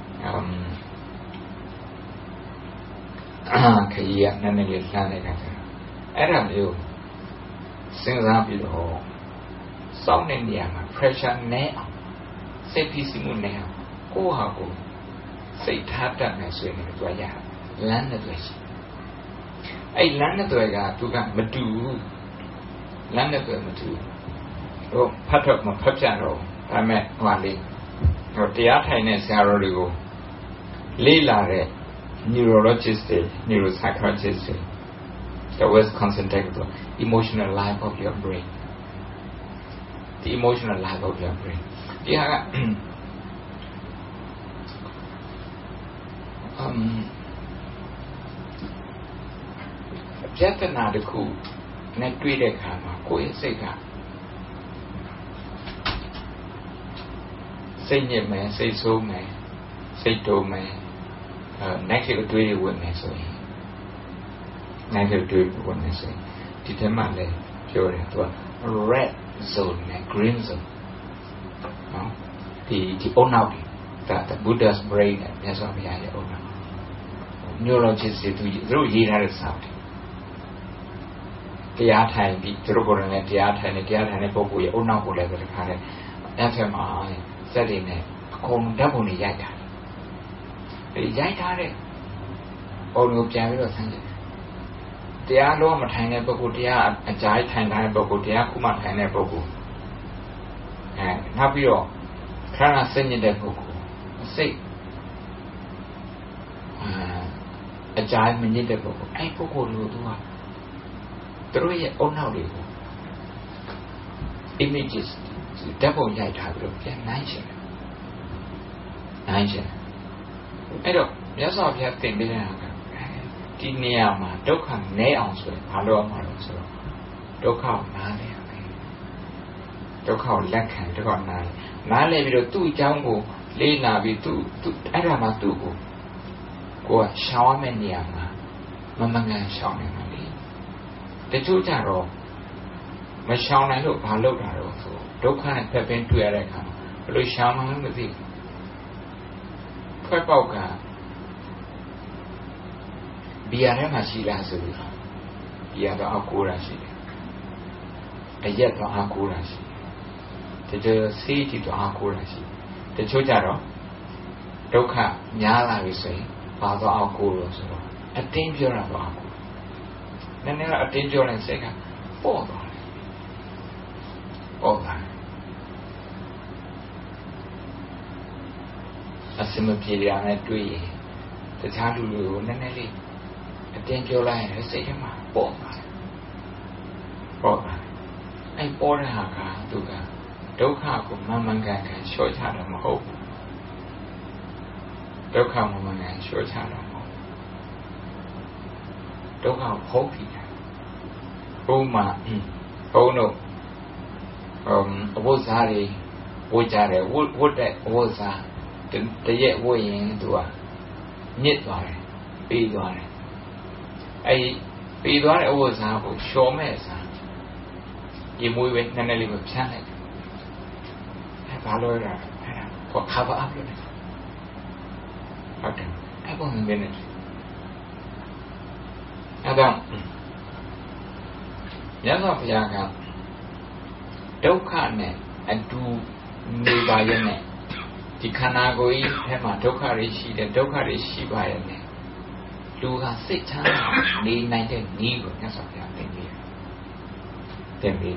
Kaya Nanny Planet. Adam, you sing up below. Sound in the pressure now. Say peace in now. Go how go. Say Tata and swing in the Dwaya. Land of Wish. I landed the Dwaya to get Madu. လမ်းနဲ့တွေ့မတူဟိုဖတ်တော့မဖတ်ကြတော့ဒါပေမဲ့ဟိုလေးဟိုတရားထိုင်တဲ့ဆရာတော်တွေကိုလေ့လာတဲ့ neurologist တွေ neuropsychologist တွေ that was concentrated on emotional life of your brain the emotional life of your brain ဒီဟာကပြဿနာတစ်ခုနဲ့တွေ့တဲ့အခါမှာကိုယ့်ရဲ့စိတ်ကစိတ်ညစ်မယ်စိတ်ဆိုးမယ်စိတ်တုံမယ်negative အတွေးတွေဝင်မယ်ဆိုရင် negative တွေဝင်မယ်ဆိုရင်ဒီထဲမှာလည်းပြောတယ်သူက red zone နဲ့ green zone နော်ဒီအုံနောက်တွေဒါ Buddha's brain နဲ့မြတ်စွာဘုရားရဲ့အုံနောက် neurologist တွေသူတို့ရေးထားတဲ့စာတွေတရားထိုင်ပြီးသူတို့ကိုယ်တိုင်လည်းတရားထိုင်တဲ့ပုဂ္ဂိုလ်ရဲ့အုံနောက်ကိုလည်းတခါတည်း FMR စက်တွေနဲ့အကုန်ဓာတ်ပုံတွေရိုက်ထားတယ်ရိုက်ထားတဲ့ပုံကိုပြန်ပြီးတော့ဆန်းကြည့်တရားလုံးမထိုင်တဲ့ပုဂ္ဂိုလ်တရားအကြိုက်ထိုင်တဲ့ပုဂ္ဂိုလ်တရားခုမှထိုင်တဲ့ပုဂ္ဂိုလ်နောက်ပြီးတော့ခန္ဓာစိတ်ညစ်တဲ့ပုဂ္ဂိုလ်စိတ်အကြိုက်မညစ်တဲ့ပုဂ္ဂိုလ်အဲ့ပုဂ္ဂိုလ်တွေကိုသူတို့ရဲ့အုံနောက်တွေကို images ဓာတ်ပုံရိုက်ထားပြီးတော့ပြန်နိုင်ချင်အဲ့တော့မြတ်စွာဘုရားသင်ပေးတဲ့အခါဒီနေရာမှာဒုက္ခနည်းအောင်ဆိုရင်ဘာလို့အောင်မှာလဲဆိုတော့ဒုက္ခကိုနားလည်ရမယ်ဒုက္ခကိုလက်ခံဒုက္ခနားလည်ပြီးတော့သူ့အကြောင်းကိုလေးနာပြီးသူအဲ့ဒါမှသူ့ကိုကရှောင်ရမယ့်နေရာမှာမမှန်ကန်ရှောင်နေမှာလေတချို့ကြတော့မရှောင်နိုင်လို့ဘာလုပ်တာတော့ဆိုဒုက္ခနဲ့ဖက်ပင်းတွေ့ရတဲ့အခါမှာဘယ်လိုရှောင်မှန်းမသိဖွက်ပေါက်ကဘီယာထဲမှာရှိလားဆိုပြီးဘီယာတော့အောက်ကိုးတာရှိတယ်အရက်တော့အောက်ကိုးတာရှိတယ်တချို့ဆေးတီတော့အောက်ကိုးတာရှိတယ်တချို့ကြတော့ဒုက္ခများလာပြီဆိုရင်ဘာတော့အောက်ကိုးလို့ဆိုတော့အတင်းပြောတာတော့အောက်ကိုးနည်းနည်းတော့အတင်းပြောလိုက်စိတ်ကပေါ့သွားတယ်အစမပြေရတဲ့တွေ့ရင်တခြားလူတွေကိုနည်းနည်းလေးအတင်းပြောလိုက်ရင်စိတ်ထဲမှာပေါ့သွားတယ်အဲ့ပေါ်တဲ့ဟာကသူကဒုက္ခကိုမမှန်ကန်လျှော့ချတာမဟုတ်ဘူးဒုက္ခမမှန်ကန်လျှော့ချတာမဟုတ်ဒုက္ခကိုဖုံးပြီးတာဘုံမှာဘုံတို့အဘုဇ္ဇာတွေဝတ်ကြတယ်ဝတ်တဲ့ဝတ်စားတရက်ဝတ်ရင်သူကညစ်သွားတယ်ပြီးသွားတယ်အဲ့ပြီးသွားတဲ့အဝတ်စားကိုလျှော်မဲ့စားဒီမွေးပဲနည်းနည်းလေးပဲဖြန်းလိုက်အဲ့ဘာလို့လဲအဲ့ဒါကို cover up လုပ်တယ်ဟုတ်တယ်အဲ့ပုံစံနဲ့အဲ့တော့မြတ်စွာဘုရားကဒုက္ခနဲ့အတူနေပါရဲ့နဲ့ဒီခန္ဓာကိုယ်ကြီးထဲမှာဒုက္ခတွေရှိတယ်ဒုက္ခတွေရှိပါရဲ့နဲ့လူကစိတ်ချမ်းသာနေနိုင်တဲ့နည်းကိုမြတ်စွာဘုရားသင်ပေးတယ်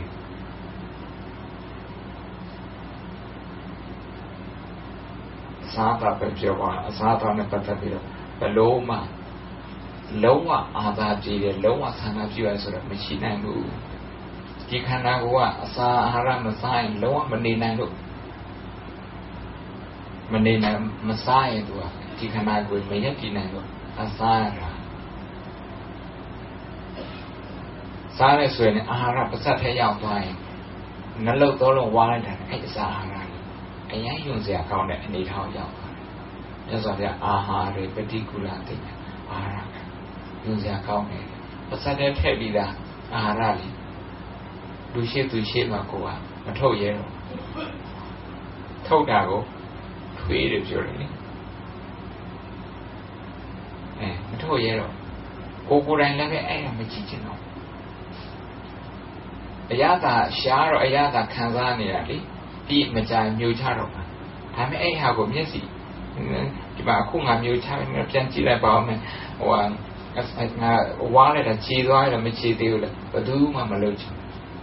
အစားအသောက်ပဲပြောပါအစားအသောက်နဲ့ပတ်သက်ပြီးတော့ဘလုံးမှလုံးဝအာသာကြည့်တယ်လုံးဝဆန္ဒပြုရဆိုတော့မရှိနိုင်ဘူးဒီခန္ဓာကိုယ်ကအစာအာဟာရမစားရင်လုံးဝမနေနိုင်လို့မနေနိုင်မစားရင်သူကဒီခန္ဓာကိုယ်မရည်တည်နိုင်လို့အစားရတာစားရဆိုရင်အာဟာရပါစက်ထဲရောက်သွားရင်နှလုံးသုံးလုံးဝါလိုက်တာအဲ့အစာအာဟာရအရင်ယုံစရာကောင်းတဲ့အနေအထားရောက်သွားတယ်။ဒါဆိုရင်အာဟာရပฏิကူလတိအာဟာရယုံစရာကောင်းတယ်။ပါစက်ထဲထည့်ပြီးသားအာဟာရလေးလူရှိသူရှိမှကိုကမထုတ်ရဲတော့ထုတ်တာကိုထွေးတယ်ပြောတယ်လေမထုတ်ရဲတော့ကိုယ်တိုင်လည်းပဲအဲ့ဒါမကြည့်ချင်တော့အရသာရှားတော့အရသာခံစားနေတာလေဒီမကြမျိုးချတော့ပါဒါပေမဲ့အဲ့ဟာကိုမျက်စိဒီမှာအခုငါမျိုးချပြန်ကြည့်လိုက်ပါဦးမယ်ဟိုငါဝါလိုက်တာခြေသွားရတော့မခြေသေးဘူးလေဘယ်သူမှမလုပ်ချင်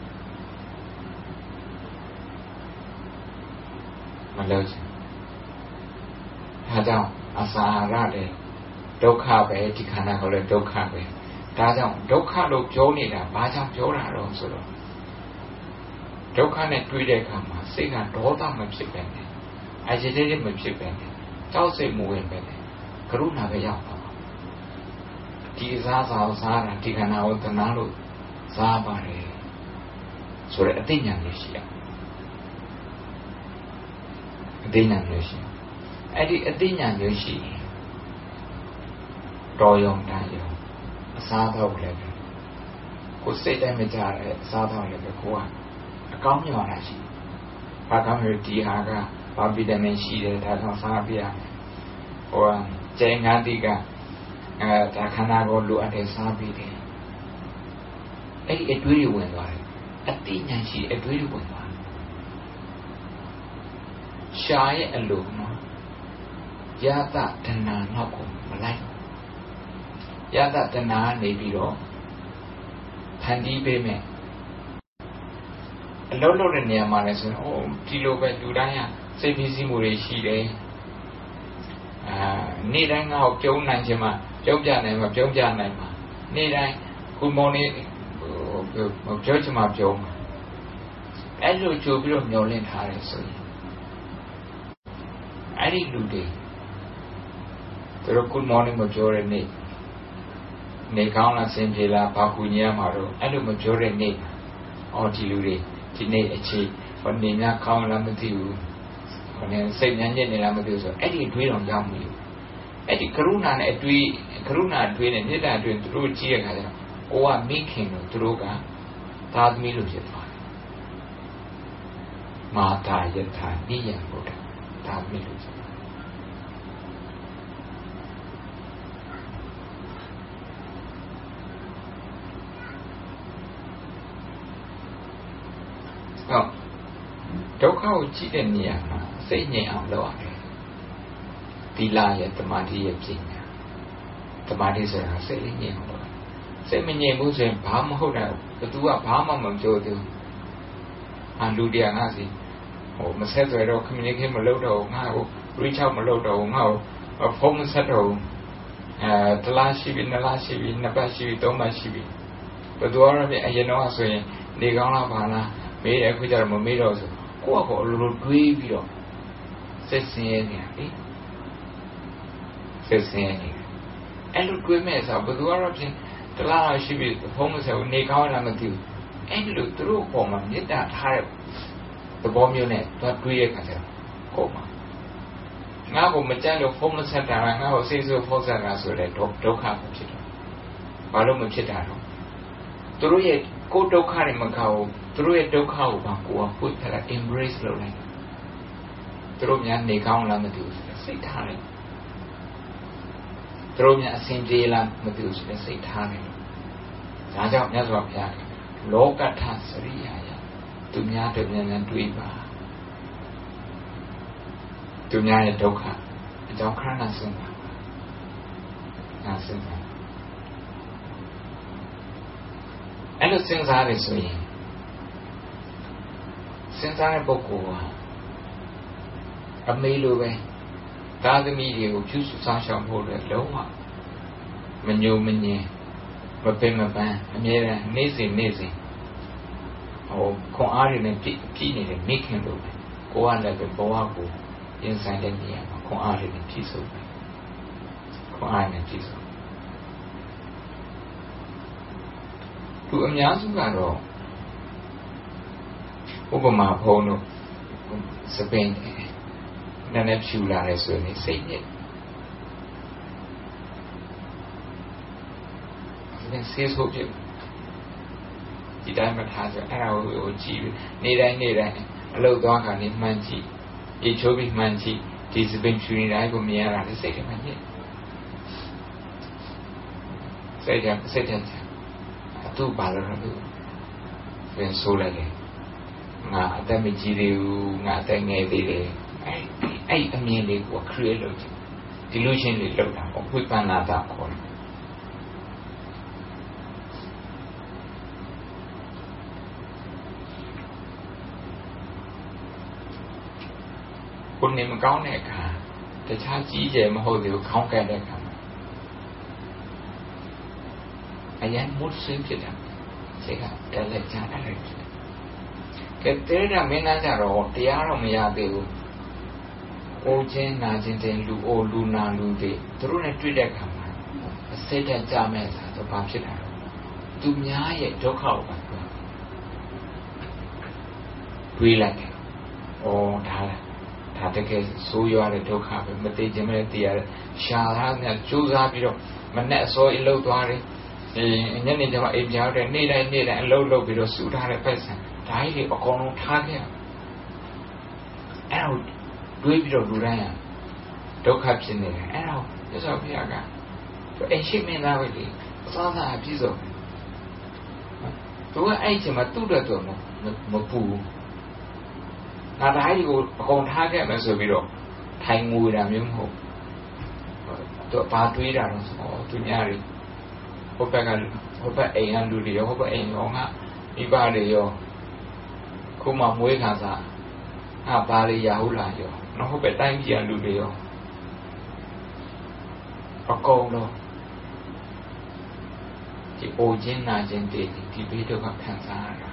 မလုပ်ချင်ဒါကြောင့်အစာရတဲ့ဒုက္ခပဲဒီခန္ဓာကိုယ်လည်းဒုက္ခပဲဒါကြောင့်ဒုက္ခလို့ပြောနေတာဘာကြောင့်ပြောတာတော့ဆိုတော့ဒုက္ခနဲ့တွေ့တဲ့အခါမှာစိတ်ကဒေါသမဖြစ်ပဲနဲ့အကြည်ကြည်မဖြစ်ပဲနဲ့ကြောက်စိတ်မဝင်ပဲနဲ့ကရုဏာပဲရောက်ပါဒီစားတာဒီခန္ဓာကိုတဏှာလို့စားပါတယ်ဆိုတဲ့အသိဉာဏ်လေးရှိရအသိဉာဏ်လေးရှိအဲ့ဒီအသိဉာဏ်လေးရှိတော်ရုံတန်ရုံအစားတော့လည်းပဲကိုယ်စိတ်တိုင်းမကြတဲ့အစားတော့လည်းပဲကိုကအကောင်းမြတ်တာရှိဘာကောင်းလို့ဒီဟာကဘာဗီတာမင်ရှိတယ်ဒါကြောင့်စားပြရဟိုကျင်းငါးတိကဒါခန္ဓာကိုယ်လိုအပ်တဲ့စားပြီးတယ်အဲ့ဒီအတွေးတွေဝင်သွားတယ်အသိဉာဏ်ရှိအတွေးတွေဝင်သွားတယ်ရှားရဲ့အလိုနော်ယတတဏှာနောက်ကိုမလိုက်ယတတဏှာနေပြီးတော့ဖန်တီးပေးမယ်အလုံးလုံးတဲ့နေရာမှာလည်းဆိုရင်ဒီလိုပဲလူတိုင်းကစိတ်ဖိစီးမှုတွေရှိတယ်နေ့တိုင်းငါ့ကိုပြုံးနိုင်ခြင်းမှာပြုံးပြနိုင်မှာပြုံးပြနိုင်မှာနေ့တိုင်းခုမောင်နေပြောချင်မှာပြုံးမှာအဲ့လိုကြိုပြီးတော့မျောလင့်ထားတယ်ဆိုရင်အဲ့ဒီလူတွေသူတို့ good morning မပြောတဲ့နေ့နေကောင်းလားစင်ပြေလားဘာကူညီရမှာတော့အဲ့လိုမပြောတဲ့နေ့ဒီလူတွေဒီနေ့အခြေဟိုနေများကောင်းလားမသိဘူးဟိုနေစိတ်ညစ်နေလားမသိဘူးဆိုအဲ့ဒီတွေးတော်ကြောင်းမလို့အဲ့ဒီကရုဏာနဲ့အတွေးကရုဏာတွေးနဲ့မေတ္တာတွေးသူတို့ကြည့်ရခါကျတော့ကိုကမိခင်တို့သူတို့ကသာသမီလို့ဖြစ်သွားတယ်မာတာယထာနိယံဘုဒ္ဓသာသမီလို့ဖြစ်ဒုက္ခကိုကြည့်တဲ့နေရာမှာစိတ်ငြိမ်အောင်လုပ်ရတယ်သီလရဲ့သမာဓိရဲ့ပညာသမာဓိဆိုတာစိတ်လေးငြိမ်အောင်လုပ်စိတ်မငြိမ်ဘူးဆိုရင်ဘာမှမဟုတ်တာဘသူကဘာမှမပြောသေးဘူးလူတရားငါစီမဆက်သွယ်တော့ communicate မလုပ်တော့ငါ့ကို reach out မလုပ်တော့ငါ့ကိုဖုန်းမဆက်တော့တလားရှိပြီနှစ်လားရှိပြီနှစ်ပတ်ရှိပြီသုံးပတ်ရှိပြီဘသူကတော့အရင်တော့ဆိုရင်နေကောင်းလားပါလားမေးတယ်အခုကျတော့မမေးတော့ဆိုကိုယ့်အကိုအလိုလိုတွေးပြီးတော့စိတ်ဆင်းရဲနေတာလေစိတ်ဆင်းရဲနေအဲ့လိုတွေးမဲ့ဆိုဘယ်သူကတော့ဖြင့်တလားရှိပြီဖုန်းမဆက်ဘူးနေကောင်းလားမသိဘူးအဲ့လိုသူတို့ပေါ်မှာမေတ္တာထားတဲ့ the bomb unit, but we are coma. Now, Majalo, homeless at now, says of Hosaras with a doka. Balo Machitaro. Through it, go dokari Macao, through a doka, Bakua, put her embrace slowly. Through Yan Nikon Lamadus, say time. Through me a Saint Jayla Matheus, say time. Raja Nazwapia, Loka Tansaria, Dunya and Duiba. Dunya Doka, Dokana Summa. Nasimba. And the things are this way. Since I have Bokoa, a mail away, the media will choose to sunshine holder lower. Menu, Mapema Ban, Amira, Nazy, or Coarin and Pini and making look, go on like a boago inside India, Coarin and Tiso. Coarin and Tiso. To Amyazugaro Obama Pono Spain, Nanepula as well, he said it. Then says hope you. The diamond has an arrow or cheap, neither, a low dog on his manchi, a chobi manchi, this eventually Ragomia, the second man yet. Second. Tu balaru when so like nga atamijiru nga tangai de ai amien de ko create lo delusion le lo ta ko put panata koคนนี้มันก้าวแน่ค่ะแต่ชาจี้เจมาโหเดี๋ยวเขาแก่ได้ค่ะอายันมุดซึ้งจิตอ่ะใช่ครับแต่ละชาอะไรแกเตะเราไม่น่าจะรอเตี้ยเราไม่อยากเดียวโอเจนนาจินเตนลูโอลูนาลูเดตรุเนี่ยတွေ့တဲ့ခါမှာစိတ်ဓာတ်ကြမဲ့ဆိုတော့ဘာဖြစ်တာလဲသူများရဲ့ဒုက္ခကိုတွေးလိုက်တယ်။အော်ဒါတကယ်ဆိုးရွားတဲ့ဒုက္ခပဲမသိခြင်းမဲ့တရားရှာလာနဲ့ကြိုးစားပြီးတော့မနဲ့အစောအလုပ်သွားတယ်ညနေကျမှအိမ်ပြောင်းတယ်နေ့တိုင်းအလုပ်လုပ်ပြီးတော့စူထားတဲ့ပိုက်ဆံဒါကြီးတွေအကုန်လုံးထားခဲ့အဲ့တော့တွေးပြီးတော့လူတိုင်းကဒုက္ခဖြစ်နေတယ်အဲ့တော့ရသော်ဘုရားကအိမ်ရှိမင်းသားပဲလေအစားအစာအပြည့်စုံသူကအဲ့ချိန်မှာသူ့အတွက်တော့မပူငါဒါကြီးကိုအကုန်ထားခဲ့မယ်ဆိုပြီးတော့ထိုင်ငွေတာမျိုးမဟုတ်သူဘာတွေးတာလဲဆိုတော့သူများတွေဟိုဘက်အိမ်ကလူတွေရောဟိုဘက်အိမ်ရောငါမိဘတွေရောခုမှမွေးခါစားဘာတွေရဟုတ်လားရောနော်ဟိုဘက်တိုင်းပြည်ကလူတွေရောအကုန်လုံးဒီအိုခြင်းနာခြင်းတွေဒီဘေးဒုက္ခခံစားရတာ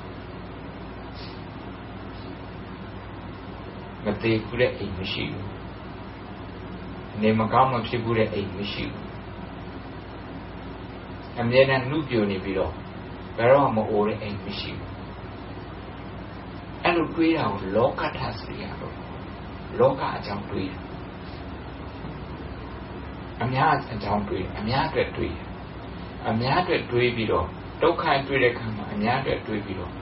မသေးဘူးတဲ့အိမ်မရှိဘူးနေမကောင်းမဖြစ်ဘူးတဲ့အိမ်မရှိဘူးအမြဲတမ်းနှုတ်ပြနေပြီးတော့ဘယ်တော့မှအိုတဲ့အိမ်မရှိဘူးအဲ့လိုတွေးတာကိုလောကထစရိယလို့လောကအကြောင်းတွေးအများအကြောင်းတွေးအများအတွက်တွေးအများအတွက်တွေးပြီးတော့ဒုက္ခတွေးတဲ့ခါမှာအများအတွက်တွေးပြီးတော့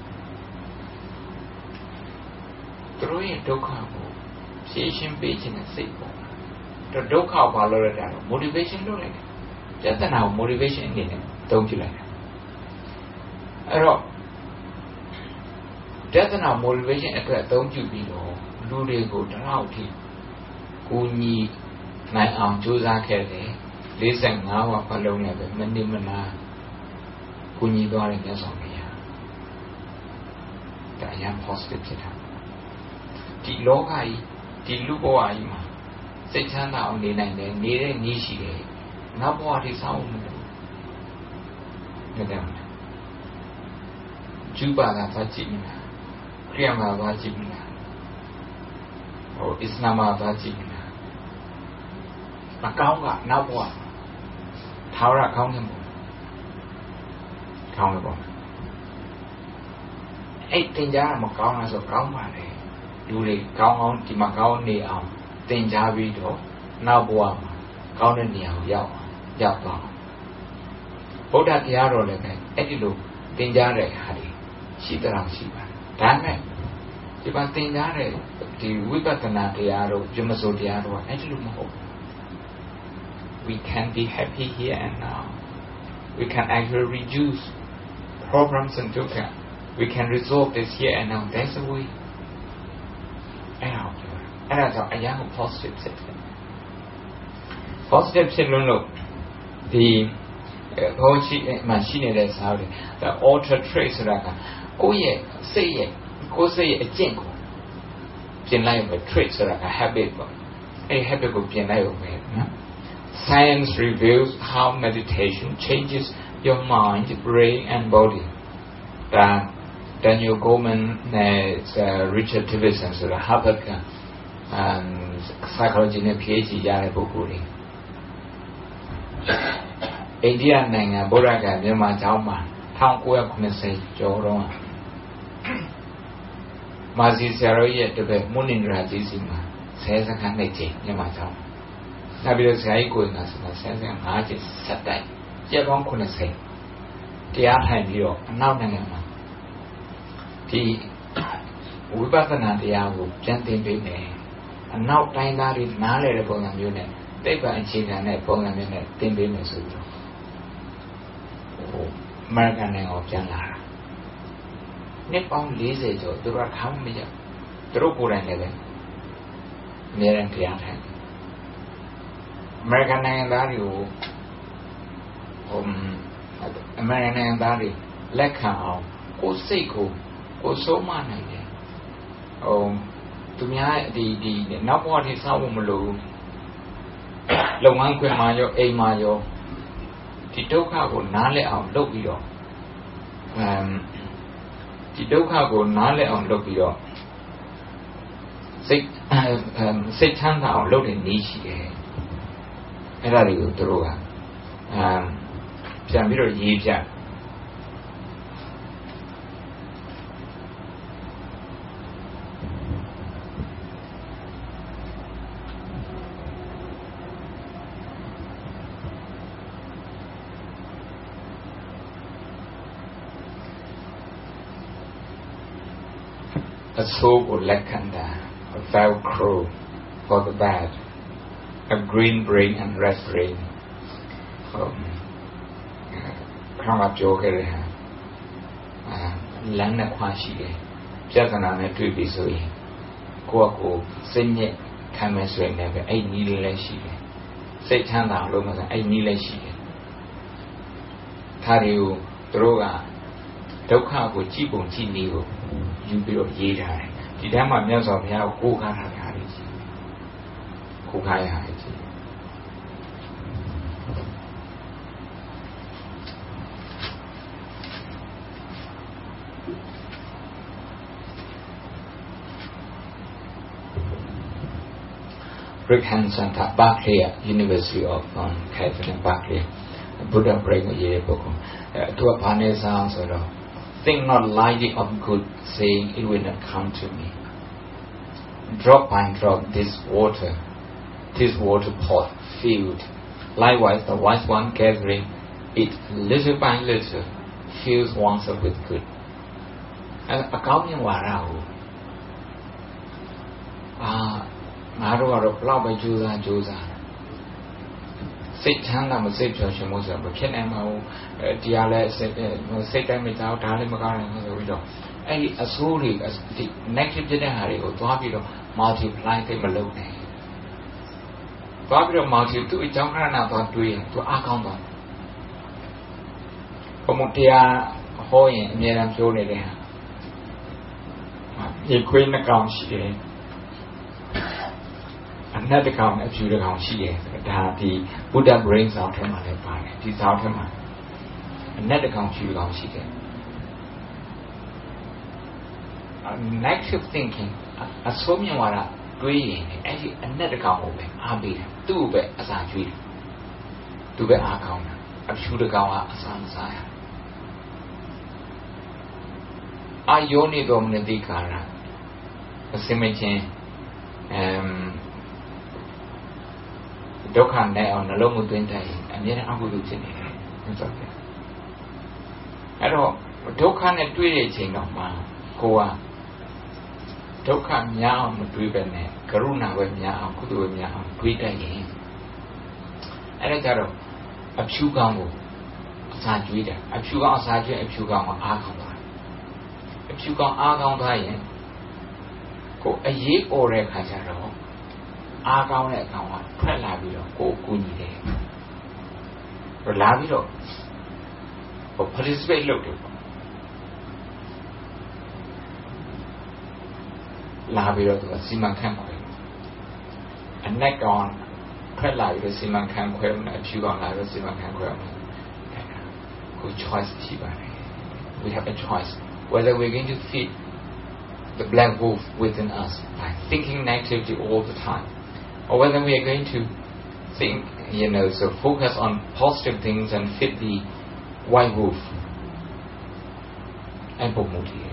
သူတို့ရဲ့ဒုက္ခကိုဖြေရှင်းပေးခြင်းနဲ့စိတ်ပေါ်တော့ဒုက္ခကိုဘာလို့လဲတာတော့ motivation လုပ်လိုက်တယ်ပြဿနာကို motivation အနေနဲ့သုံးကြည့်လိုက်တယ်အဲ့တော့ပြဿနာ motivation အတွက်အသုံးပြုပြီးတော့လူတွေကိုတလောက်ထိကိုညီနိုင်အောင်ကြိုးစားခဲ့တယ်45ဝါဖလုံးနဲ့ပဲမနစ်မနာကိုညီသွားတဲ့မြတ်စွာဘုရားဒါရန် positive ဖြစ်တာဒီလောကကြီးဒီလူဘဝကြီးမှာစိတ်ချမ်းသာအောင်နေနိုင်တယ်နေတဲ့နည်းရှိတယ်နောက်ဘဝထိစောင့်လို့တဲ့ဂျူပါကသွားကြည့်နေတာခရစ်ယာန်မှာသွားကြည့်နေတာဟိုအစ္စလာမ်မှာသွားကြည့်နေတာအကောင်းကနောက်ဘဝထာဝရကောင်းတယ်ပေါ့ကောင်းတယ်ပေါ့ 8တင်ကြမကောင်းလားဆိုကောင်းပါလေလူတွေကောင်းကောင်းဒီမှာကောင်းနေအောင်တင်ကြပြီးတော့နောက်ဘဝမှာကောင်းတဲ့နေရာကိုရောက်သွားဗုဒ္ဓတရားတော်လည်းပဲအဲ့ဒီလိုတင်ကြတဲ့ဟာတွေရှိတဲ့အောင်ရှိပါတယ်ဒါနဲ့ဒီမှာတင်ကြတဲ့ဒီဝိပဿနာတရားတို့ယမစိုးတရားတို့အဲ့ဒီလိုမဟုတ် we can be happy here and now we can actually reduce problems and dukkha we can resolve this here and now that's the way အဲ့ဒါကြောင့်အရာကို positive ဖြစ်တယ် positive ဖြစ်လို့ဒီဘုန်းကြီးမှရှိနေတဲ့စာတွေ the alter trait ဆိုတာကကိုယ့်ရဲ့စိတ်ရဲ့အကျင့်ကိုပြင်လိုက်ပဲ trait ဆိုတာက habit ပေါ့အဲ့ habit ကိုပြင်လိုက်ပဲနော် science reveals how meditation changes your mind brain and body that Daniel Goleman နဲ့ Richard Davidson ဆိုတာ Harvard ကpsychology နဲ့ PhD ရတဲ့ပုဂ္ဂိုလ်တွေအိန္ဒိယနိုင်ငံဗုဒ္ဓဂါမြန်မာကျောင်းမှာ1990ကျော်တော့မာဇီဆရာတော်ရဲ့တပည့်မွနိန္ဒရာကြီးစီမှာဆဲစခန်းနဲ့ချိန်မြန်မာကျောင်းနောက်ပြီးတော့ဆရာကြီးကိုယ်ကဆိုဆဲစခန်း5ချိန်ဆက်တိုက်ရက်ပေါင်း90တရားထိုင်ပြီးတော့အနောက်နိုင်ငံမှာဒီဝိပဿနာတရားကိုပြန်သင်ပေးမယ်အနောက်တိုင်းသားတွေနားလည်တဲ့ပုံစံမျိုးနဲ့သိပ္ပံအခြေခံတဲ့ပုံစံမျိုးနဲ့သင်ပေးမယ်ဆိုပြီးတော့အမေရိကန်နိုင်ငံကိုပြန်လာတာနှစ်ပေါင်း40ကျော်သူတို့ကထားမရသူတို့ကိုယ်တိုင်လည်းပဲအများရန်တရားထိုင်အမေရိကန်နိုင်ငံသားတွေကိုအမေရိကန်နိုင်ငံသားတွေလက်ခံအောင်ကိုယ်စိတ်ကိုဆုံးမနိုင်တယ်သူများဒီနောက်ဘဝတွေစောင့်ဖို့မလိုဘူးလုပ်ငန်းခွင်မှာရောအိမ်မှာရောဒီဒုက္ခကိုနားလည်အောင်လုပ်ပြီးတော့ဒီဒုက္ခကိုနားလည်အောင်လုပ်ပြီးတော့စိတ်ချမ်းသာအောင်လုပ်တဲ့နည်းရှိတယ်အဲ့ဒါတွေကိုသူတို့ကပြန်ပြီးတော့ရေးပြA soul or lakanda, a velcro for the bad, a green brain and red brain. ခေါင်းကပြောခဲ့တယ်လမ်းနဲ့ခွာရှိတယ်ပြဿနာနဲ့တွေ့ပြီဆိုရင်ကိုယ့်ကိုစိတ်ညစ်ခံမယ်ဆိုရင်လည်းအဲ့နည်းလေးလည်းရှိတယ်စိတ်ချမ်းသာလို့မှဆိုအဲ့နည်းလည်းရှိတယ်ဒါတွေကိုသူတို့ကဒုက္ခကိုကြည့်ပုံကြည့်နည်းကိုယူပြီးတော့ရေးထားတယ်ဒီတန်းမှာမြတ်စွာဘုရားကိုကိုးကားထားတာတွေရှိကိုးကားရတာရှိRick Hanson at Berkeley University of California Berkeley Buddha Brain ရေးပုဂ္ဂိုလ်သူကဘာနဲ့စားဆိုတော့Think not lightly of good, saying it will not come to me. Drop by drop, this water pot filled. Likewise, the wise one gathering it little by little fills oneself with good. အကောင်းမြင်ဝါဒကိုငါတို့ကတော့ဘလောက်ပဲကြိုးစားစိတ်ချမ်းသာမစိတ်ဖြောရှင်မှုဆိုတော့ဖြစ်နိုင်မှာတရားလဲစိတ်တိုင်းမကြောက်ဒါလည်းမကောင်းနိုင်ဘူးဆိုပြီးတော့အဲ့ဒီအဆိုးတွေဒီ negative ဖြစ်တဲ့ဟာတွေကိုသွားပြီးတော့ multiply သိမလုပ်နဲ့သွားပြီးတော့ multiply သူအကြောင်းခဏသွားတွေးရင်သူအားကောင်းသွားဘုံတရားဟောရင်အများအားပြောနေတဲ့ဟာဒီခွေးနှကောင်ရှိတယ်အနတ်တကောင်အဖြူတကောင်ရှိတယ်ဒါဒီ Buddha Brain ဆောင်းထဲမှာလည်းပါတယ်ဒီဆောင်းထဲမှာအနတ်တကောင်ဖြူတကောင်ရှိတယ် negative thinking အဆိုးမြင်ဝါဒတွေးရင်အဲ့ဒီအနတ်တကောင်ကိုပဲအားပေးတယ်သူ့ကိုပဲအစာကျွေးတယ်သူပဲအားကောင်းတာအဖြူတကောင်ကအစာမစားရ Ayoni dominati kara. A simichin Dokhan ne on Nalomu Twintai, and yet Abu Chini. I don't Dokhan and Twitching of Ma Koa Dokhan Yam Twibene, Karuna with Yam, Kudu with Yam, Twitay. And I got a Chugango, Sajida, a Chugan Saja, a Chugan Akamba. A Chugan Akamba, go a ye or a Kajaro. Argown at Kawa, Prelabilo, go Guni. Relabilo, or participate local. Labilo to a Siman Camquil. And neck on Prelabilo Siman Camquil, and Chugan Labo Siman Camquil. Good choice, Shibari. We have a choice whether we're going to feed the black wolf within us by thinking negatively all the time, or whether we are going to think, so focus on positive things and feed the white wolf. And Bomuti.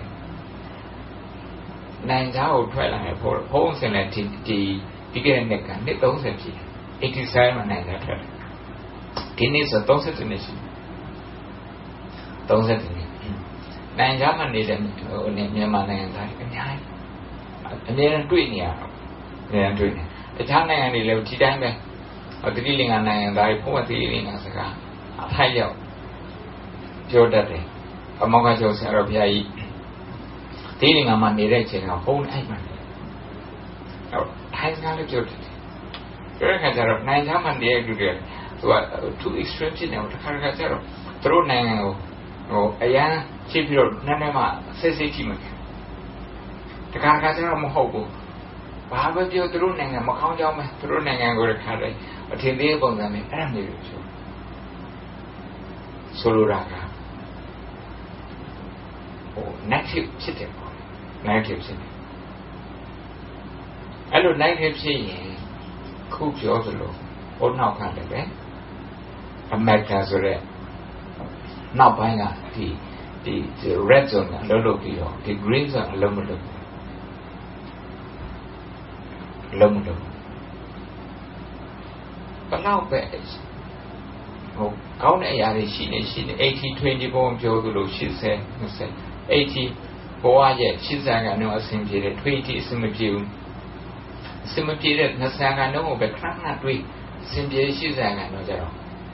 Nine hours, twilight, homes and the beginning neck and knit those empty. 87 and 9. Guineas are those at the nation. Those at the nine Yaman did Yaman and I. And then doing it. The time and the little tea dime, a drilling and I pour drilling as a car. A high out. Joe Daddy, among us, Arabia, dealing among the rich in a whole island. High knowledge. Very hard, 9 Yaman the aggregate to 2 extremes in the Caracatero. Through Nango, or a young cheap road, Nanama, says it. The Caracatero Mohobo. Baba Joe Druning and Macau Druning and Gora Carry, but in the able than the enemy. Soluraga. Oh, native city. Native city. Hello, native city. Cook Joselo. Or now can't they? A Macas or now buying the red zone and Lolo, the green zone and Lomolo. Lomolo. But now, oh, count a she 80-20 bomb Joe, she said, 80 boy yet, she's a no assembly, 20 symmetry. Symmetry, Nasaga no, but crack not weak, simply she's a no zero.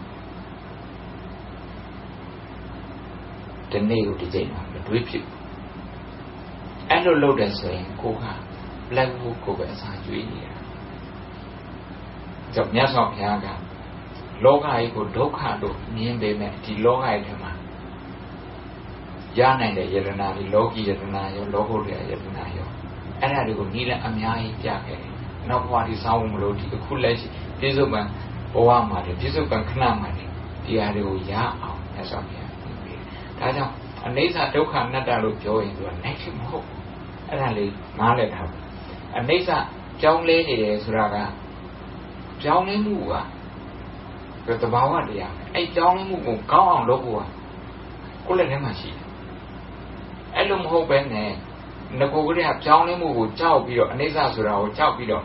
The nail the day, but whip you. And the loaders saying, Coca. Black wolf go as I do here. The Nyasop Yaga Loga go Dokado, Niembe, the Loga Itema Yana, the Yelena, the Logi Yetanayo, Logo Yetanayo, and I go Nila Amyai Jake, not what is our Lodi, the Kulaji, Dizuban, Oama, the Dizuban Knamani, the Ado Ya, as of here. Tadam, and these are Doka Nadalu joy into a native hope, and I leave Mallet Hub. And these are John Lady is Raga John Mua with the Bawadia. A John Mu go on Logua. Kulemashi. Elum Hope and Nagoria John Mu, Chow Bido, and Nesa Sura or Chow Bido.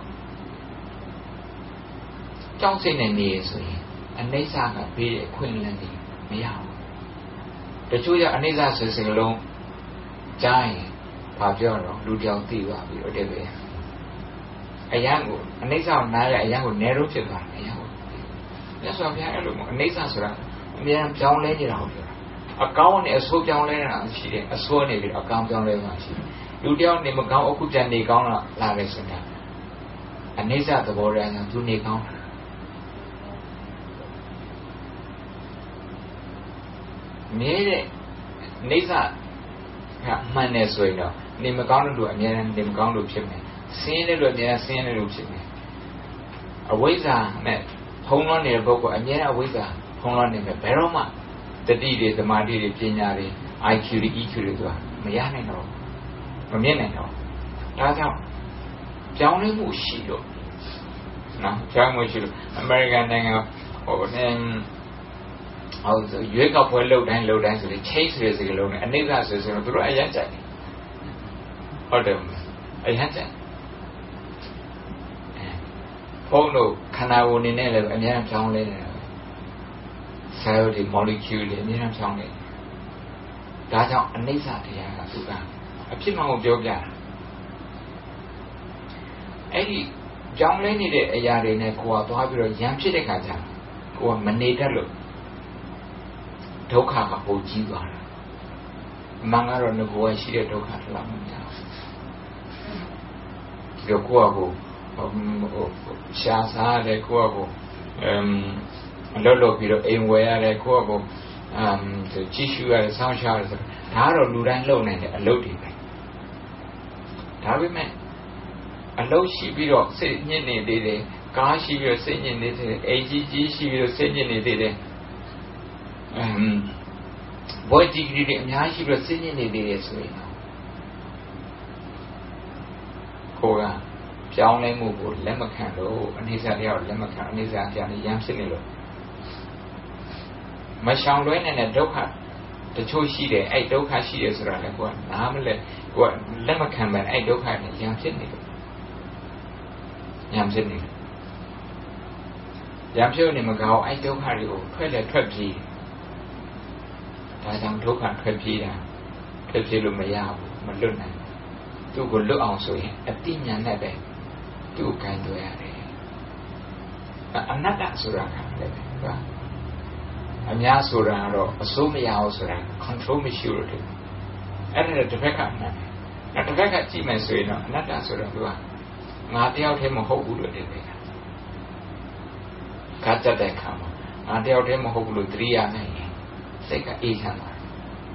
Johnson and Nies, and Nesa be a Queen Landy. Meow. The Julia and Nesa says alone Giant Pajoro, Ludial Tiva, or Debe. A young and they sound Naya, a young narrow children. That's what we have a Nathan Sura, and then John Lady out here. A gown is so John Lady, a sworn a gown John Lady. You don't name a gown Okujan, they gone Larisana. And Nisa the border and two Nikon. Made Nisa Manesway, name a gown to a man, name gown to chimney. Seeing it with the same illusion. A wazer met home on a book and yet a wazer home on in the Peroma. The deed is the Madi Pinari, IQ, EQ, Mianino, Mianino. That's how Johnny Mushido. Now, John Mushido, American or then also you wake up for low and low dance, the chase is alone, and they answers through a ဟုတ်တယ်အရင်ကျဖုန်းတို့ခန္ဓာကိုယ်နေနဲ့လည်းအများကြီးပြောင်းလဲနေတာ cell တွေ molecule တွေအများကြီးပြောင်းလဲဒါကြောင့်အနိစ္စတရားကသူကအဖြစ်မှန်ကိုပြောပြတာအဲ့ဒီကြောင်းလဲနေတဲ့အရာတွေနဲ့ကိုယ်ကသွားပြီးတော့ရံဖြစ်တဲ့ခါကျကိုယ်ကမနေတတ်လို့ဒုက္ခကပိုကြီးသွားတာမင်္ဂလာတော့ငကိုယ်ရှိတဲ့ဒုက္ခထလာမှမရဘူးဒီတော့ကိုယ့်အကိုရှားစားတယ်ကိုယ့်အကိုအလုပ်လုပ်ပြီးတော့အိမ်ဝယ်ရတယ်ကိုယ့်အကိုကြည့်ရှုရတယ်စောင့်ရှောက်ရတယ်ဆိုဒါကတော့လူတိုင်းလုပ်နိုင်တဲ့အလုပ်တွေပဲဒါပေမဲ့အလုပ်ရှိပြီးတော့စိတ်ညစ်နေသေးတယ်ကားရှိပြီးတော့စိတ်ညစ်နေသေးတယ်အိမ်ကြီးရှိပြီးတော့စိတ်ညစ်နေသေးတယ်ဘဝကြီးကြီးတွေအများကြီးပြီးတော့စိတ်ညစ်နေသေးတယ်ဆိုရင်ကိုယ်ကပြောင်းလဲမှုကိုလက်မခံလို့အနိစ္စတရားကိုလက်မခံအနိစ္စတရားနဲ့ရံဖြစ်နေလို့မရှောင်လွဲနိုင်တဲ့ဒုက္ခတချို့ရှိတယ်အဲ့ဒုက္ခရှိတယ်ဆိုတာလည်းကိုယ်ကနားမလဲကိုယ်ကလက်မခံပဲအဲ့ဒုက္ခနဲ့ရံဖြစ်နေလို့ရံဖြစ်နေရံဖြစ်နေမကောင်းအဲ့ဒုက္ခတွေကိုထွက်ပြေးဒါကြောင့်ဒုက္ခထွက်ပြေးတာထွက်ပြေးလို့မရဘူးမလွတ်နိုင်သူ့ကိုလွတ်အောင်ဆိုရင်အတိညာနဲ့ပဲသူ့ကိုင်တွေ့ရတယ်အနတ္တဆိုတာကလည်းပဲအများဆိုတာတော့အစိုးမရအောင်ဆိုတာ control မရှိလို့တယ်အဲ့ဒါတစ်ဖက်ကအနတ္တနောက်တစ်ဖက်ကကြည့်မယ်ဆိုရင်တော့အနတ္တဆိုတော့သူကငါတယောက်တည်းမဟုတ်ဘူးလို့တင်တယ်ခါကြတဲ့ခါမှာငါတယောက်တည်းမဟုတ်ဘူးလို့သတိရနိုင်ရင်စိတ်ကအေးချမ်းသွားတယ်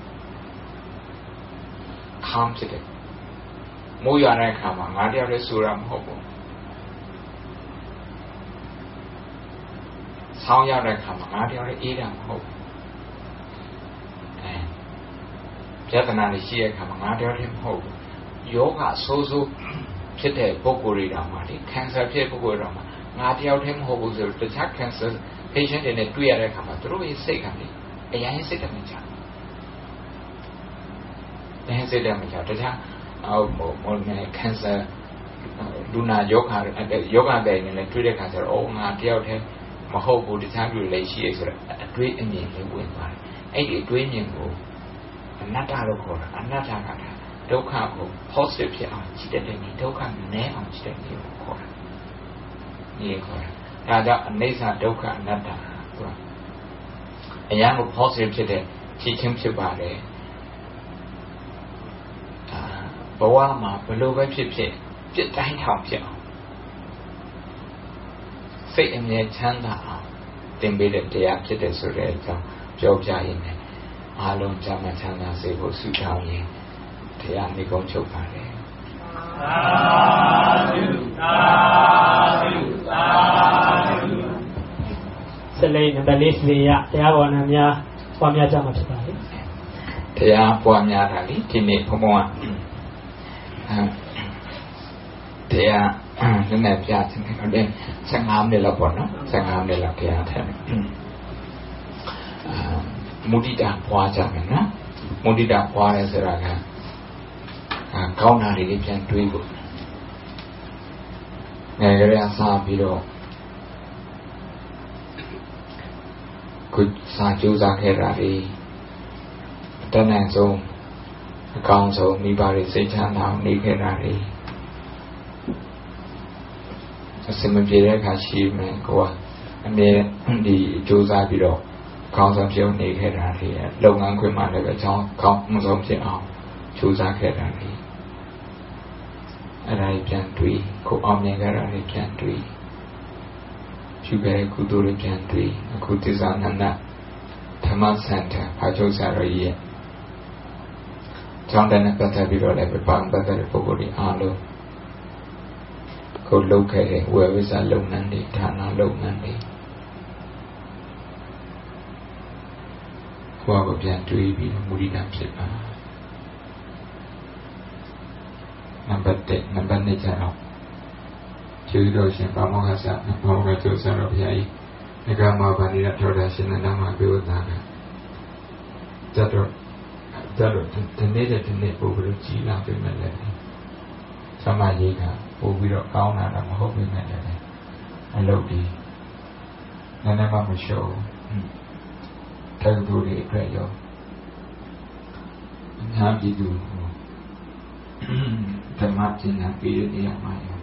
ခံဖြစ်တယ်မိုးရွာတဲ့အခါမှာငါတယောက်တည်းဆိုတာမဟုတ်ဘူးဆောင်းရောက်တဲ့အခါမှာငါတယောက်တည်းအေးတာမဟုတ်ဘူးပြဿနာတွေရှိတဲ့အခါမှာငါတယောက်တည်းမဟုတ်ဘူးယောဂဆိုးဆိုးဖြစ်တဲ့ပုဂ္ဂိုလ်တွေတောင်မှဒီ cancer ဖြစ်ပုဂ္ဂိုလ်တွေတောင်မှငါတယောက်တည်းမဟုတ်ဘူးဆိုတော့တခြား cancer patient တွေနဲ့တွေ့ရတဲ့အခါမှာသူတို့ရဲ့စိတ်ကလေအရင်စိတ်တမကြဘူးစိတ်တမကြတခြားcancer လူနာယောဂတဲ့နဲ့လည်းတွေ့တဲ့အခါကျတော့ငါတယောက်တည်းမဟုတ်ဘူးတခြားလူတွေလည်းရှိရဆိုတော့အတွေးအမြင်လေးဝင်သွားတယ်အဲ့ဒီအတွေးမြင်ကိုအနတ္တလို့ခေါ်တာအနတ္တကဒုက္ခကို positive ဖြစ်အောင်ကြည့်တဲ့နေဒုက္ခနည်းအောင်ကြည့်တဲ့နေကိုခေါ်တာဒီခေါ်တာဒါကြောင့်အနိစ္စဒုက္ခအနတ္တသူကအရာကို positive ဖြစ်တဲ့ကြည့်ချင်းဖြစ်ပါတယ်ဘဝမှာဘယ်လိုပဲဖြစ်ဖြစ်ပြစ်တိုင်းထောင်ဖြစ်အောင်စိတ်အမြဲချမ်းသာအောင်သင်ပေးတဲ့တရားဖြစ်တယ်ဆိုတဲ့အကြောင်းပြောပြရင်းနဲ့အားလုံးချမ်းသာချမ်းသာစေဖို့ဆုတောင်းရင်တရားနိဂုံးချုပ်ပါတယ်သာဓုသာဓုသာဓုစလိနံပါတ်၄ရတရားဘောနာများပွားများကြမှာဖြစ်ပါလေတရားပွားများတာလေဒီနေ့ဘုံဘုံကတရားနည်းနည်းပြချင်တယ်ဟုတ်တယ်15မိနစ်လောက်ပေါ့နော်15မိနစ်လောက်တရားထဲမုဒိတာပွားကြမယ်နော်မုဒိတာပွားရဲဆိုတာကကောင်းတာတွေပြန်တွေးဖို့ငယ်ကလေးအစားပြီးတော့ခုစာကြိုးစားခဲ့တာတွေအတန်းနိုင်ဆုံးအကောင်းဆုံးမိဘတွေစိတ်ချမ်းသာအောင်နေခဲ့တာတွေအစမပြေတဲ့အခါရှိမယ်ကိုကအမြဲဒီကြိုးစားပြီးတော့ကောင်းဆုံးပြုနေခဲ့တာတွေလုပ်ငန်းခွင်မှာလည်းပဲအကြောင်းကောင်းဆုံးဖြစ်အောင်ကြိုးစားခဲ့တာတွေအဲ့ဒါပြန်တွေ့ကိုအောင်မြင်ခဲ့တာတွေပြန်တွေ့ပြုခဲ့တဲ့ကုသိုလ်တွေပြန်တွေ့အခုသစ္စာနန္ဒဓမ္မစင်တာဘာကျုပ်ဆရာတော်ကြီးရဲ့ကျောင်းတဲ့ပတ်သက်ပြီးတော့လည်းပတ်သက်တဲ့ပုဂ္ဂိုလ်တွေအားလုံးကိုလုပ်ခဲ့တဲ့ဝယ်ဝိဇ္ဇာလုပ်ငန်းတွေဌာနလုပ်ငန်းတွေကိုယ်ကပြန်တွေးပြီးမူရိဒဖြစ်ပါနံပါတ်1နံပါတ်2ကျတော့ကျေးဇူးတော်ရှင်ဘာမောက္ခဆရာဘာမောက္ခကျိုးဆရာတော်ဘုရားကြီးငကမဗန္ဒီရထောတာရှင်နန္ဒမှာပြောတာကတတ်တော့ဒီနေ့ပုဂ္ဂိုလ်ကြီးလာပြီမဲ့လည်း sama jika ubiro kau nada mahu bimene alodi nana mama show tahu di kerja nabi tu termati nabi dia maya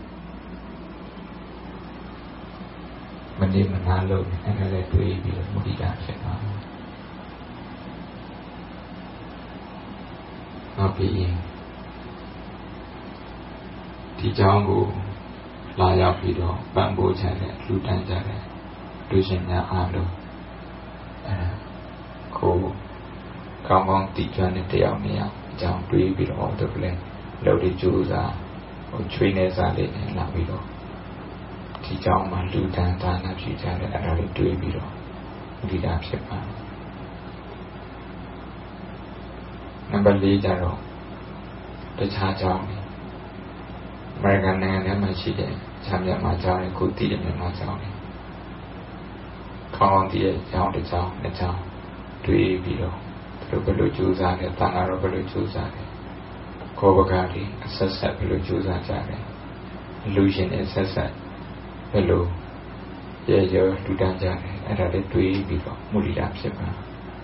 mandi menalu ada tu ibu mudah sekali nabi di jauh layak hidup bambu cari lutan cari tujuannya ada ko kampung tujuan itu yang ni jauh dua hidup tu boleh lalu dijual cuci nesa ni nak hidup di jauh malu dan tanah cuci ada dua hidup tidak siapa nombor 4 จารတခြားကြောင်းနေအမေရိကန်နိုင်ငံထဲမှာရှိတဲ့ခြားမြတ်မှာကြောင်းကိုတည်တဲ့မြန်မာကြောင်းနေခေါင်းတည်ရဲ့ကြောင်းတစ်ကြောင်းနှစ်ကြောင်းတွေးပြီးတော့သူတို့ဘယ်လိုကြိုးစားလဲတန်ခါတော့ဘယ်လိုကြိုးစားလဲခောပကားတွေအဆက်ဆက်ဘယ်လိုကြိုးစားကြလဲလူရှင်တွေဆက်ဆက်ဘယ်လိုရေရောလူတန်းကြလဲအဲ့ဒါတွေတွေးပြီးတော့မူလီတာဖြစ်ပါ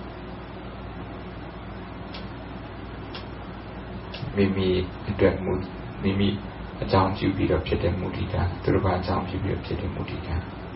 မိမိအတွက်မိမိအကြောင်းပြုပြီးတော့ဖြစ်တဲ့မူတည်တာသူတို့ကအကြောင်းပြုပြီးတော့ဖြစ်တဲ့မူတည်တာ